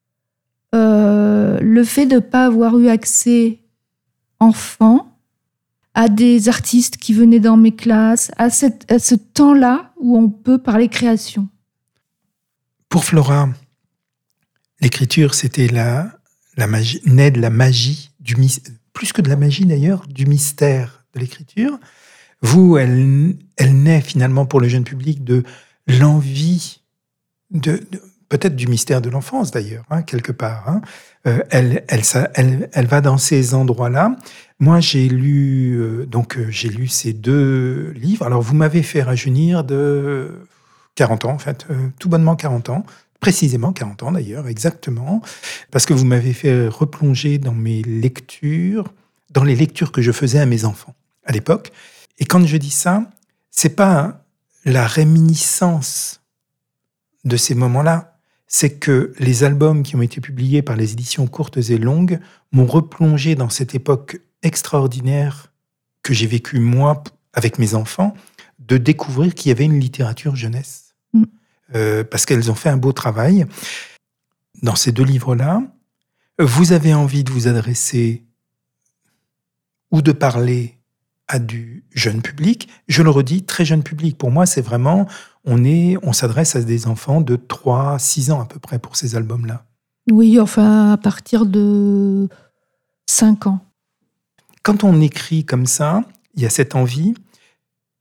le fait de ne pas avoir eu accès enfant à des artistes qui venaient dans mes classes, à ce temps-là où on peut parler création.
Pour Flora, l'écriture, c'était la magie, naît de la magie, plus que de la magie d'ailleurs, du mystère de l'écriture. Vous, elle naît finalement pour le jeune public de l'envie, peut-être du mystère de l'enfance d'ailleurs, quelque part. Elle va dans ces endroits-là. Moi, j'ai lu ces 2 livres. Alors, vous m'avez fait rajeunir de 40 ans, en fait, tout bonnement 40 ans. Précisément 40 ans d'ailleurs, exactement, parce que vous m'avez fait replonger dans mes lectures, dans les lectures que je faisais à mes enfants à l'époque. Et quand je dis ça, c'est pas la réminiscence de ces moments-là, c'est que les albums qui ont été publiés par les éditions courtes et longues m'ont replongé dans cette époque extraordinaire que j'ai vécue moi avec mes enfants, de découvrir qu'il y avait une littérature jeunesse. Parce qu'elles ont fait un beau travail. Dans ces 2 livres-là, vous avez envie de vous adresser ou de parler à du jeune public. Je le redis, très jeune public. Pour moi, c'est vraiment, on s'adresse à des enfants de 3-6 ans à peu près pour ces albums-là.
Oui, enfin, à partir de 5 ans.
Quand on écrit comme ça, il y a cette envie.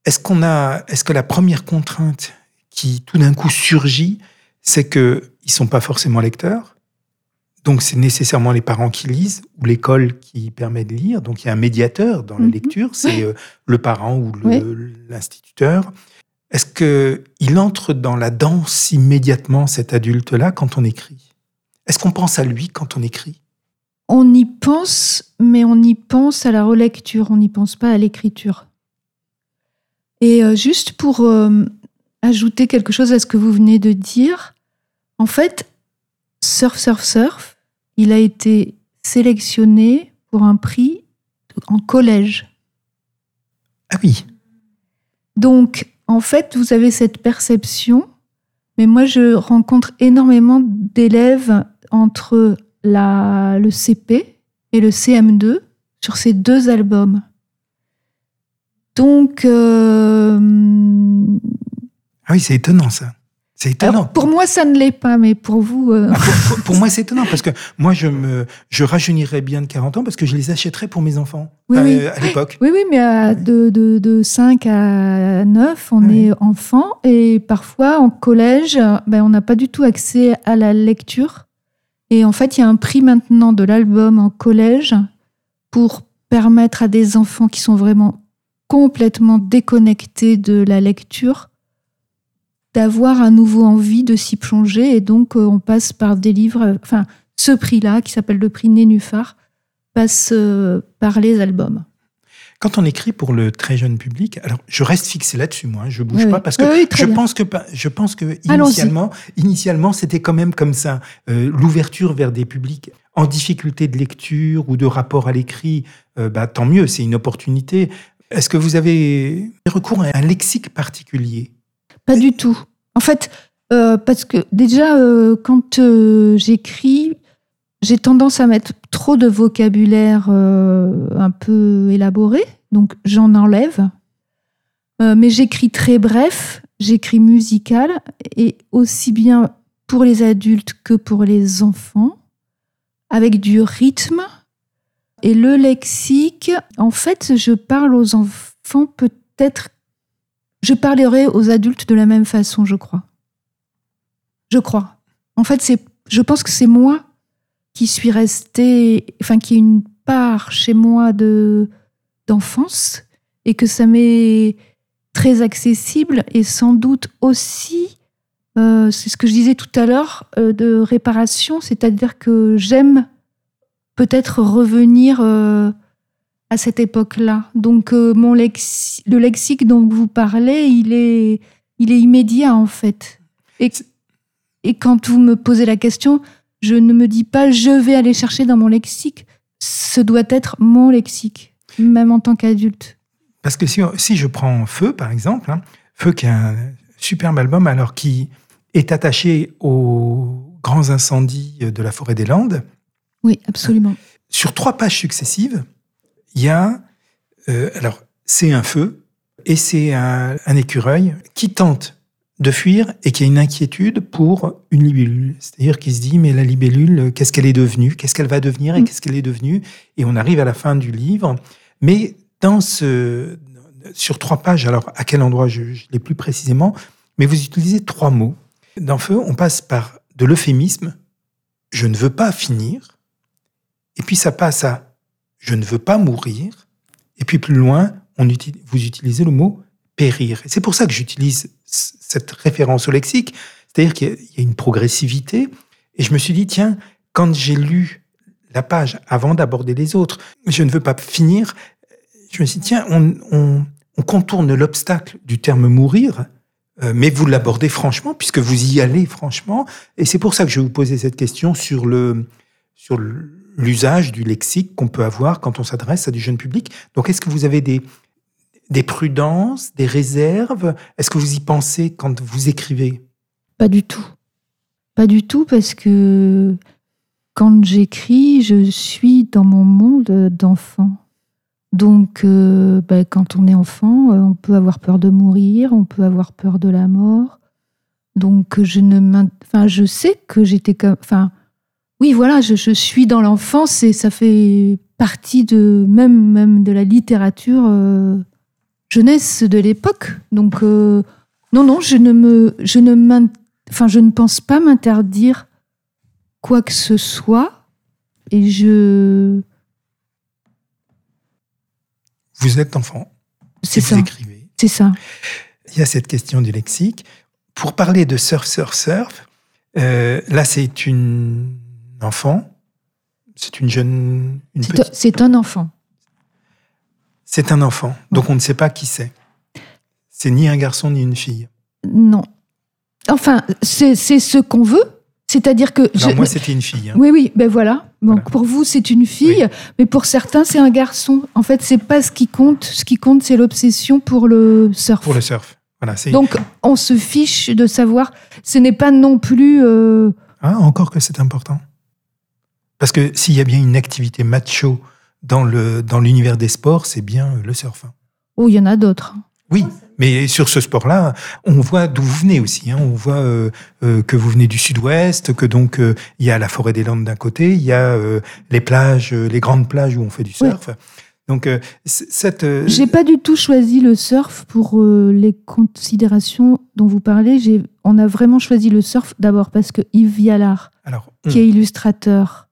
est-ce que la première contrainte qui tout d'un coup surgit, c'est qu'ils ne sont pas forcément lecteurs? Donc c'est nécessairement les parents qui lisent ou l'école qui permet de lire. Donc il y a un médiateur dans la lecture, c'est le parent ou l'instituteur. Est-ce qu'il entre dans la danse immédiatement, cet adulte-là, quand on écrit? Est-ce qu'on pense à lui quand on écrit?
On y pense, mais on y pense à la relecture, on n'y pense pas à l'écriture. Et juste pour ajouter quelque chose à ce que vous venez de dire, en fait, Surf, il a été sélectionné pour un prix en collège.
Ah oui.
Donc, en fait, vous avez cette perception, mais moi, je rencontre énormément d'élèves entre le CP et le CM2 sur ces 2 albums. Donc...
Ah oui, c'est étonnant, ça. C'est étonnant.
Alors, pour moi, ça ne l'est pas, mais pour vous...
Pour moi, c'est étonnant, parce que moi, je rajeunirais bien de 40 ans parce que je les achèterais pour mes enfants à l'époque.
Oui, mais de 5 à 9, on est enfant, et parfois, en collège, on n'a pas du tout accès à la lecture. Et en fait, il y a un prix maintenant de l'album en collège pour permettre à des enfants qui sont vraiment complètement déconnectés de la lecture d'avoir à nouveau envie de s'y plonger. Et donc, on passe par des livres... Enfin, ce prix-là, qui s'appelle le prix Nénuphar, passe par les albums.
Quand on écrit pour le très jeune public, alors je reste fixé là-dessus, moi, je bouge pas, parce que je pense que initialement, c'était quand même comme ça. L'ouverture vers des publics en difficulté de lecture ou de rapport à l'écrit, tant mieux, c'est une opportunité. Est-ce que vous avez recours à un lexique particulier?
Pas du tout. En fait, parce que déjà, quand j'écris, j'ai tendance à mettre trop de vocabulaire un peu élaboré, donc j'en enlève. Mais j'écris très bref, j'écris musical, et aussi bien pour les adultes que pour les enfants, avec du rythme. Et le lexique, en fait, je parle aux enfants peut-être... Je parlerai aux adultes de la même façon, je crois. En fait, je pense que c'est moi qui suis restée... Enfin, qui ai une part chez moi d'enfance, et que ça m'est très accessible, et sans doute aussi, c'est ce que je disais tout à l'heure, de réparation, c'est-à-dire que j'aime peut-être revenir à cette époque-là. Donc, le lexique dont vous parlez, il est immédiat, en fait. Et quand vous me posez la question, je ne me dis pas « je vais aller chercher dans mon lexique ». Ce doit être mon lexique, même en tant qu'adulte.
Parce que si je prends Feu, par exemple, Feu qui est un superbe album, alors qui est attaché aux grands incendies de la forêt des Landes.
Oui, absolument.
Sur 3 pages successives, il y a... alors, c'est un feu et c'est un écureuil qui tente de fuir et qui a une inquiétude pour une libellule. C'est-à-dire qu'il se dit, mais la libellule, qu'est-ce qu'elle est devenue? Qu'est-ce qu'elle va devenir et qu'est-ce qu'elle est devenue? Et on arrive à la fin du livre. Mais sur 3 pages, alors à quel endroit, je ne l'ai plus précisément, mais vous utilisez 3 mots. Dans Feu, on passe par de l'euphémisme, je ne veux pas finir, et puis ça passe à je ne veux pas mourir, et puis plus loin, vous utilisez le mot périr. Et c'est pour ça que j'utilise cette référence au lexique, c'est-à-dire qu'il y a une progressivité, et je me suis dit, tiens, quand j'ai lu la page avant d'aborder les autres, je ne veux pas finir, je me suis dit, tiens, on contourne l'obstacle du terme mourir, mais vous l'abordez franchement, puisque vous y allez franchement, et c'est pour ça que je vais vous poser cette question sur l'usage du lexique qu'on peut avoir quand on s'adresse à du jeune public. Donc, est-ce que vous avez des prudences, des réserves? Est-ce que vous y pensez quand vous écrivez?
Pas du tout. Pas du tout, parce que quand j'écris, je suis dans mon monde d'enfant. Donc, quand on est enfant, on peut avoir peur de mourir, on peut avoir peur de la mort. Donc, je sais que j'étais comme... Oui, voilà, je suis dans l'enfance et ça fait partie même de la littérature jeunesse de l'époque. Donc, non, je ne pense pas m'interdire quoi que ce soit. Et
Vous êtes enfant.
C'est
et
ça.
Vous écrivez.
C'est ça.
Il y a cette question du lexique. Pour parler de surf, là, c'est une enfant. C'est une jeune.
C'est un enfant.
C'est un enfant. Donc, on ne sait pas qui c'est. C'est ni un garçon ni une fille.
Non. Enfin, c'est ce qu'on veut. C'est-à-dire que...
Alors, moi, c'était une fille. Hein.
Oui, ben voilà. Donc,
Voilà.
pour vous, c'est une fille, mais pour certains, c'est un garçon. En fait, c'est pas ce qui compte. Ce qui compte, c'est l'obsession pour le surf.
Pour le surf. Voilà,
Donc, on se fiche de savoir. Ce n'est pas non plus...
Ah, encore que c'est important. Parce que s'il y a bien une activité macho dans l'univers des sports, c'est bien le surf.
Oh, il y en a d'autres.
Oui, mais sur ce sport-là, on voit d'où vous venez aussi. Hein. On voit que vous venez du sud-ouest, que donc il y a la forêt des Landes d'un côté, il y a les plages, les grandes plages où on fait du surf.
Ouais.
Donc
J'ai pas du tout choisi le surf pour les considérations dont vous parlez. On a vraiment choisi le surf d'abord parce que Yves Vialard, qui est illustrateur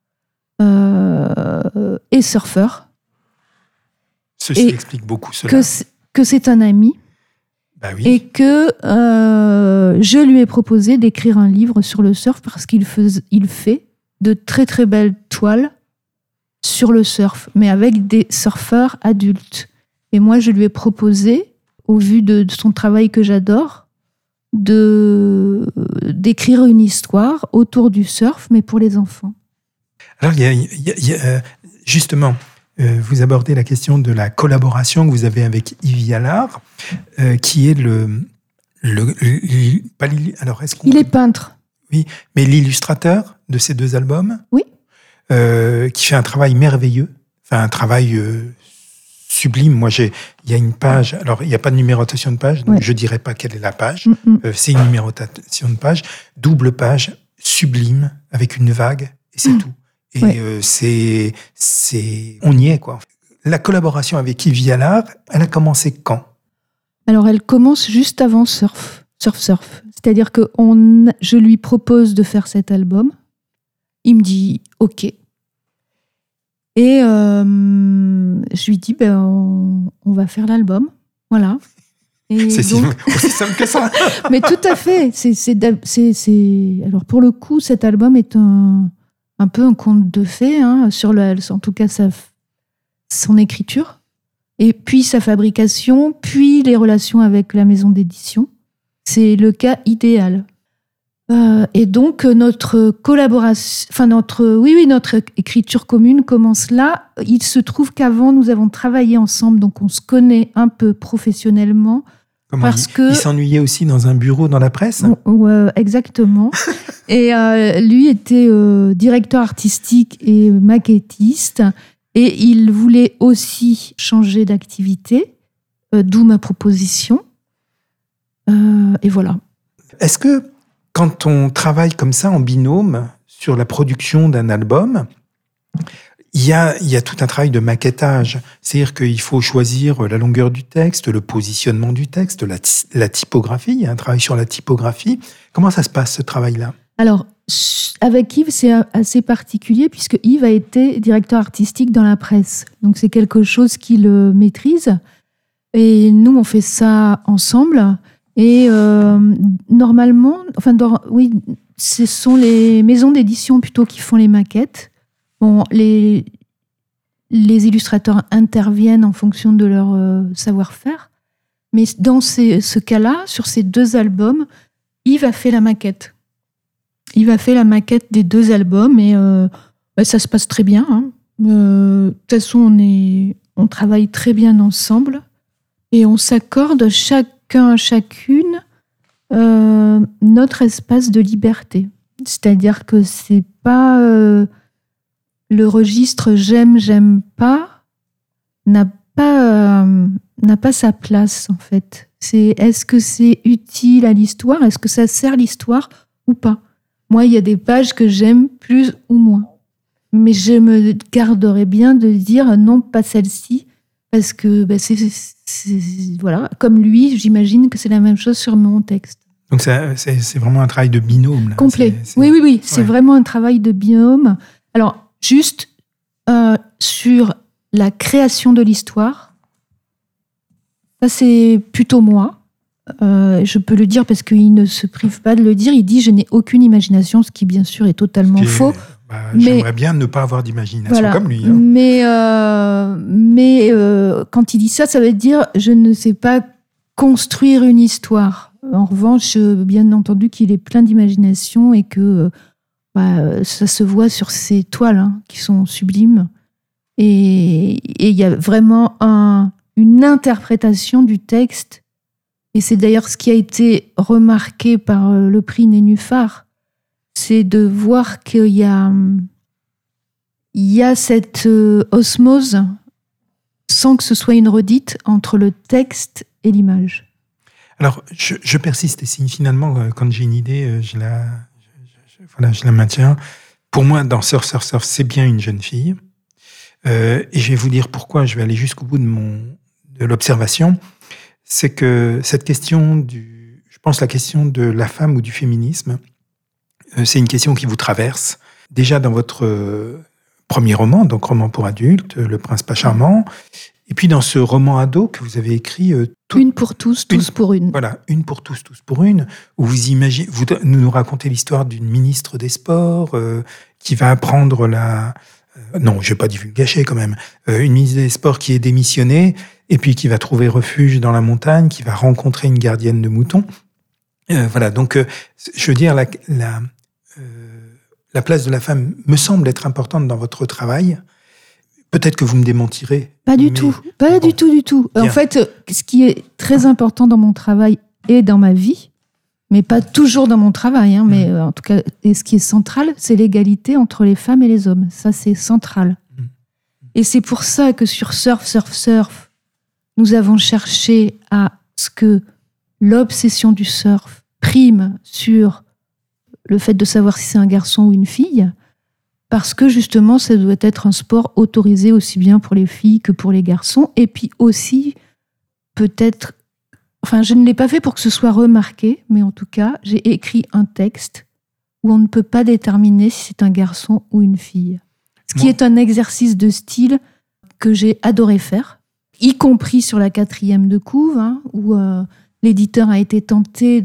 et surfeur,
ceci explique beaucoup cela.
Que c'est un ami.
Bah oui.
Et que je lui ai proposé d'écrire un livre sur le surf parce qu'il fait de très très belles toiles sur le surf, mais avec des surfeurs adultes. Et moi, je lui ai proposé, au vu de son travail que j'adore, d'écrire une histoire autour du surf, mais pour les enfants.
Alors, justement, vous abordez la question de la collaboration que vous avez avec Yves Vialard, qui est
Il est peintre.
Oui, mais l'illustrateur de ces deux albums.
Oui.
Qui fait un travail merveilleux, un travail sublime. Moi, il y a une page, alors il n'y a pas de numérotation de page, donc je ne dirais pas quelle est la page. C'est une numérotation de page, double page, sublime, avec une vague, et c'est tout. Et on y est, quoi. La collaboration avec Yves Vialard, elle a commencé quand?
Alors, elle commence juste avant Surf. C'est-à-dire que je lui propose de faire cet album. Il me dit OK. Et je lui dis on va faire l'album. Voilà. Et
c'est
donc...
aussi simple que ça.
Mais tout à fait. Alors, pour le coup, cet album est un peu un conte de fées, hein, en tout cas son écriture. Et puis sa fabrication, puis les relations avec la maison d'édition. C'est le cas idéal. Et donc, notre collaboration, notre écriture commune commence là. Il se trouve qu'avant, nous avons travaillé ensemble, donc on se connaît un peu professionnellement.
Il s'ennuyait aussi dans un bureau dans la presse?
Exactement. Et lui était directeur artistique et maquettiste. Et il voulait aussi changer d'activité, d'où ma proposition. Et voilà.
Est-ce que quand on travaille comme ça en binôme sur la production d'un album, il y a tout un travail de maquettage. C'est-à-dire qu'il faut choisir la longueur du texte, le positionnement du texte, la typographie. Il y a un travail sur la typographie. Comment ça se passe, ce travail-là?
Alors, avec Yves, c'est assez particulier puisque Yves a été directeur artistique dans la presse. Donc, c'est quelque chose qu'il maîtrise. Et nous, on fait ça ensemble. Et normalement, ce sont les maisons d'édition plutôt qui font les maquettes. Bon, les illustrateurs interviennent en fonction de leur savoir-faire. Mais dans ce cas-là, sur ces deux albums, Yves a fait la maquette. Yves a fait la maquette des deux albums et ça se passe très bien. Hein. De toute façon, on travaille très bien ensemble et on s'accorde chacune notre espace de liberté. C'est-à-dire que c'est pas le registre j'aime pas n'a pas sa place en fait. C'est est-ce que c'est utile à l'histoire, est-ce que ça sert l'histoire ou pas. Moi, il y a des pages que j'aime plus ou moins, mais je me garderais bien de dire non, pas celle-ci, Parce que voilà, comme lui, j'imagine que c'est la même chose sur mon texte.
Donc c'est vraiment un travail de binôme. Là.
Complet. Oui. C'est vraiment un travail de binôme. Alors, juste sur la création de l'histoire, ça c'est plutôt moi. Je peux le dire parce qu'il ne se prive pas de le dire. Il dit « je n'ai aucune imagination », ce qui bien sûr est totalement faux.
J'aimerais bien ne pas avoir d'imagination comme lui. Hein.
Mais quand il dit ça, ça veut dire « je ne sais pas construire une histoire ». En revanche, bien entendu qu'il est plein d'imagination et que ça se voit sur ses toiles qui sont sublimes. Et il y a vraiment une interprétation du texte. Et c'est d'ailleurs ce qui a été remarqué par le prix Nénuphar, c'est de voir qu'il y a cette osmose, sans que ce soit une redite, entre le texte et l'image.
Alors, je persiste, et finalement, quand j'ai une idée, je la maintiens. Pour moi, dans Surf, c'est bien une jeune fille. Et je vais vous dire pourquoi, je vais aller jusqu'au bout de l'observation. C'est que cette question je pense la question de la femme ou du féminisme, c'est une question qui vous traverse. Déjà dans votre premier roman, donc roman pour adultes, Le Prince pas charmant, et puis dans ce roman ado que vous avez écrit...
Une pour tous, tous pour une.
Voilà, Une pour tous, tous pour une, où vous nous racontez l'histoire d'une ministre des Sports qui va apprendre non, je ne vais pas divulgacher quand même. Une ministre des Sports qui est démissionnée et puis qui va trouver refuge dans la montagne, qui va rencontrer une gardienne de moutons. Voilà, donc je veux dire, la place de la femme me semble être importante dans votre travail. Peut-être que vous me démentirez.
Pas du tout. Du tout. Bien. En fait, ce qui est très important dans mon travail et dans ma vie, mais pas toujours dans mon travail, mais en tout cas, et ce qui est central, c'est l'égalité entre les femmes et les hommes. Ça, c'est central. Et c'est pour ça que sur Surf, nous avons cherché à ce que l'obsession du surf prime sur le fait de savoir si c'est un garçon ou une fille, parce que justement, ça doit être un sport autorisé aussi bien pour les filles que pour les garçons, et puis aussi, peut-être, je ne l'ai pas fait pour que ce soit remarqué, mais en tout cas, j'ai écrit un texte où on ne peut pas déterminer si c'est un garçon ou une fille. Ce qui est un exercice de style que j'ai adoré faire, y compris sur la 4e de couve, où l'éditeur a été tenté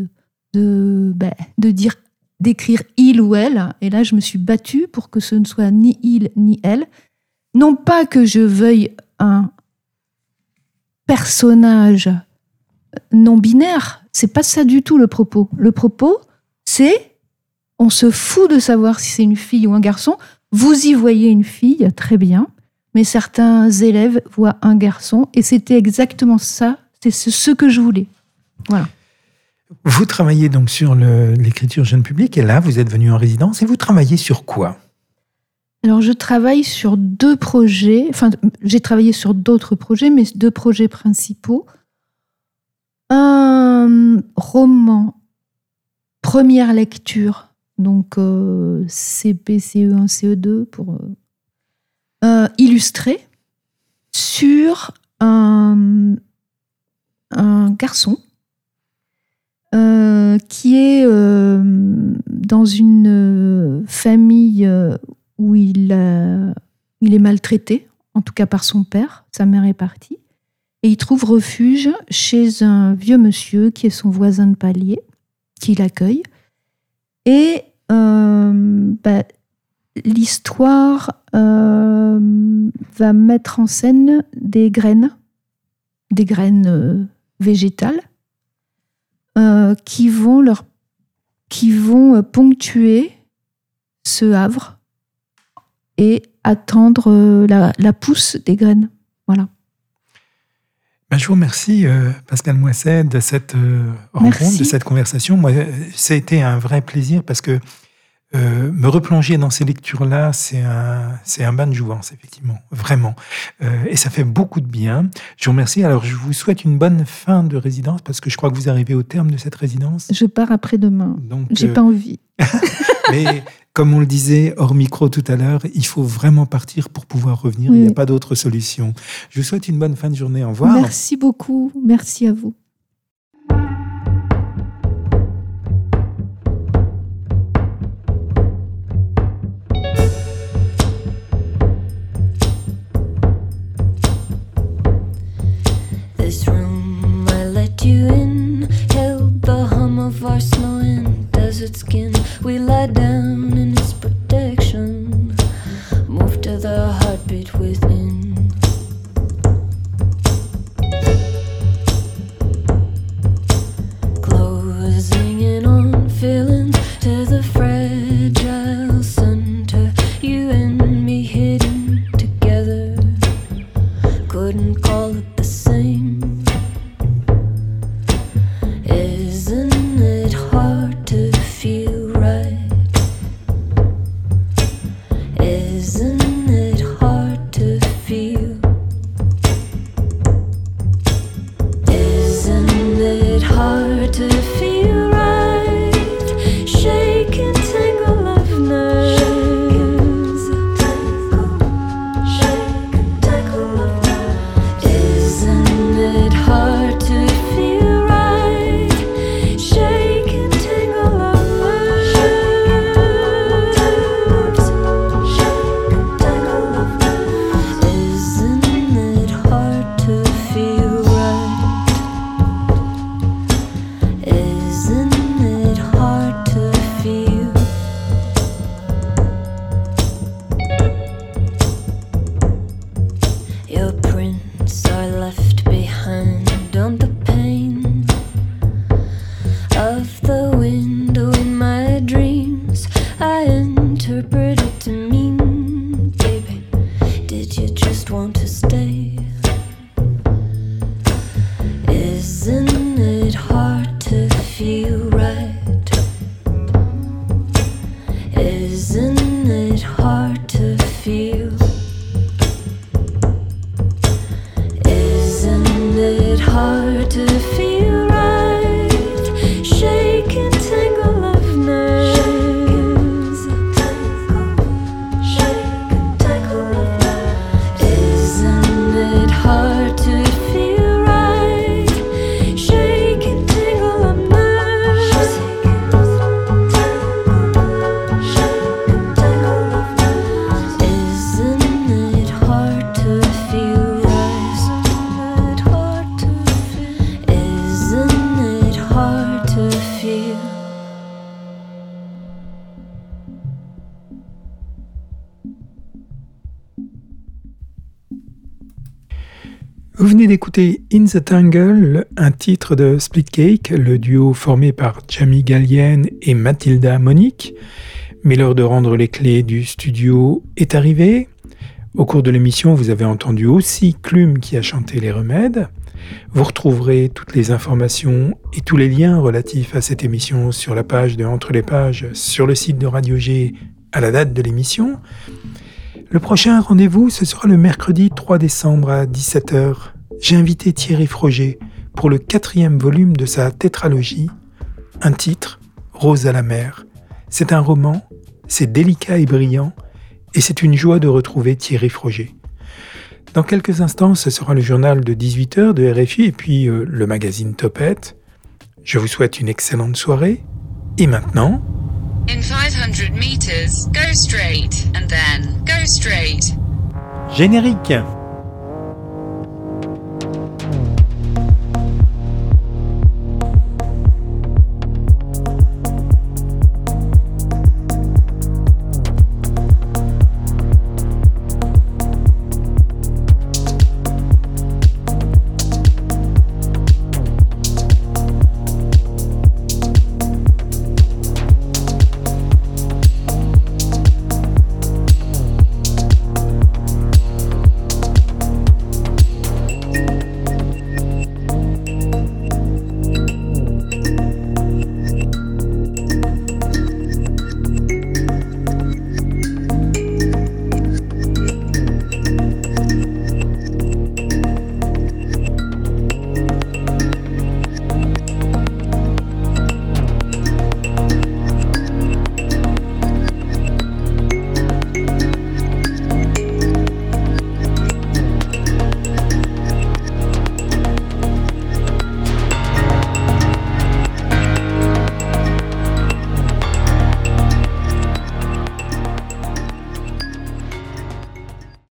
d'écrire il ou elle, et là je me suis battue pour que ce ne soit ni il ni elle. Non pas que je veuille un personnage non binaire, c'est pas ça du tout le propos. Le propos, c'est on se fout de savoir si c'est une fille ou un garçon. Vous y voyez une fille, très bien, mais certains élèves voient un garçon, et c'était exactement ça, c'est ce que je voulais. Voilà.
Vous travaillez donc sur l'écriture jeune public, et là, vous êtes venu en résidence, et vous travaillez sur quoi ?
Alors, je travaille sur 2 projets, j'ai travaillé sur d'autres projets, mais 2 projets principaux. Un roman, première lecture, donc CP, CE1, CE2, pour illustrer, sur un garçon qui est dans une famille où il est maltraité, en tout cas par son père, sa mère est partie, et il trouve refuge chez un vieux monsieur qui est son voisin de palier, qui l'accueille. Et l'histoire va mettre en scène des graines végétales, qui vont ponctuer ce havre et attendre la pousse des graines. Voilà.
Je vous remercie, Pascale Moisset, de cette rencontre,
Merci.
De cette conversation. Moi, ça a été un vrai plaisir parce que me replonger dans ces lectures-là, c'est un bain de jouvence, effectivement, vraiment. Et ça fait beaucoup de bien. Je vous remercie. Alors, je vous souhaite une bonne fin de résidence parce que je crois que vous arrivez au terme de cette résidence.
Je pars après-demain.
Donc,
j'ai pas envie.
Mais Comme on le disait hors micro tout à l'heure, il faut vraiment partir pour pouvoir revenir.
Oui.
Il n'y a pas d'autre solution. Je vous souhaite une bonne fin de journée. Au revoir.
Merci beaucoup. Merci à vous.
This room I let you in, held the hum of our snow and desert skin. We lie down in its protection, move to the heartbeat within. Closing in on feelings to the fragile center. You and me hidden together, couldn't call it the same. Isn't it hard to feel right? Isn't it hard to feel? Isn't it hard to feel right? Shake and tangle of nerves. Shake and tangle of nerves. Isn't it hard to feel right? Shake and tangle of nerves. Shake and tangle of nerves. Isn't it hard to feel right? Isn't it hard to feel? Your prints are left behind on the pane of the window in my dreams. I interpret it to mean, baby, did you just want to stay? Isn't it hard to feel right? Isn't it hard to feel? Isn't it hard to feel right? Shake and tangle of nerves. Shake and tangle of nerves. Isn't it hard to feel right? Shake and tangle of nerves. Shake and tangle of nerves. Isn't it hard to feel right? Isn't it hard to feel? Isn't it hard to feel?
Vous venez d'écouter In the Tangle, un titre de Splitcake, le duo formé par Jamie Gallienne et Mathilda Monique. Mais l'heure de rendre les clés du studio est arrivée. Au cours de l'émission, vous avez entendu aussi Clume qui a chanté les remèdes. Vous retrouverez toutes les informations et tous les liens relatifs à cette émission sur la page de Entre les Pages, sur le site de Radio G à la date de l'émission. Le prochain rendez-vous, ce sera le mercredi 3 décembre à 17h. J'ai invité Thierry Froger pour le 4e volume de sa tétralogie, un titre, Rose à la mer. C'est un roman, c'est délicat et brillant, et c'est une joie de retrouver Thierry Froger. Dans quelques instants, ce sera le journal de 18h de RFI et puis le magazine Topette. Je vous souhaite une excellente soirée. Et maintenant...
In 500 meters, go straight, and then go straight.
Générique.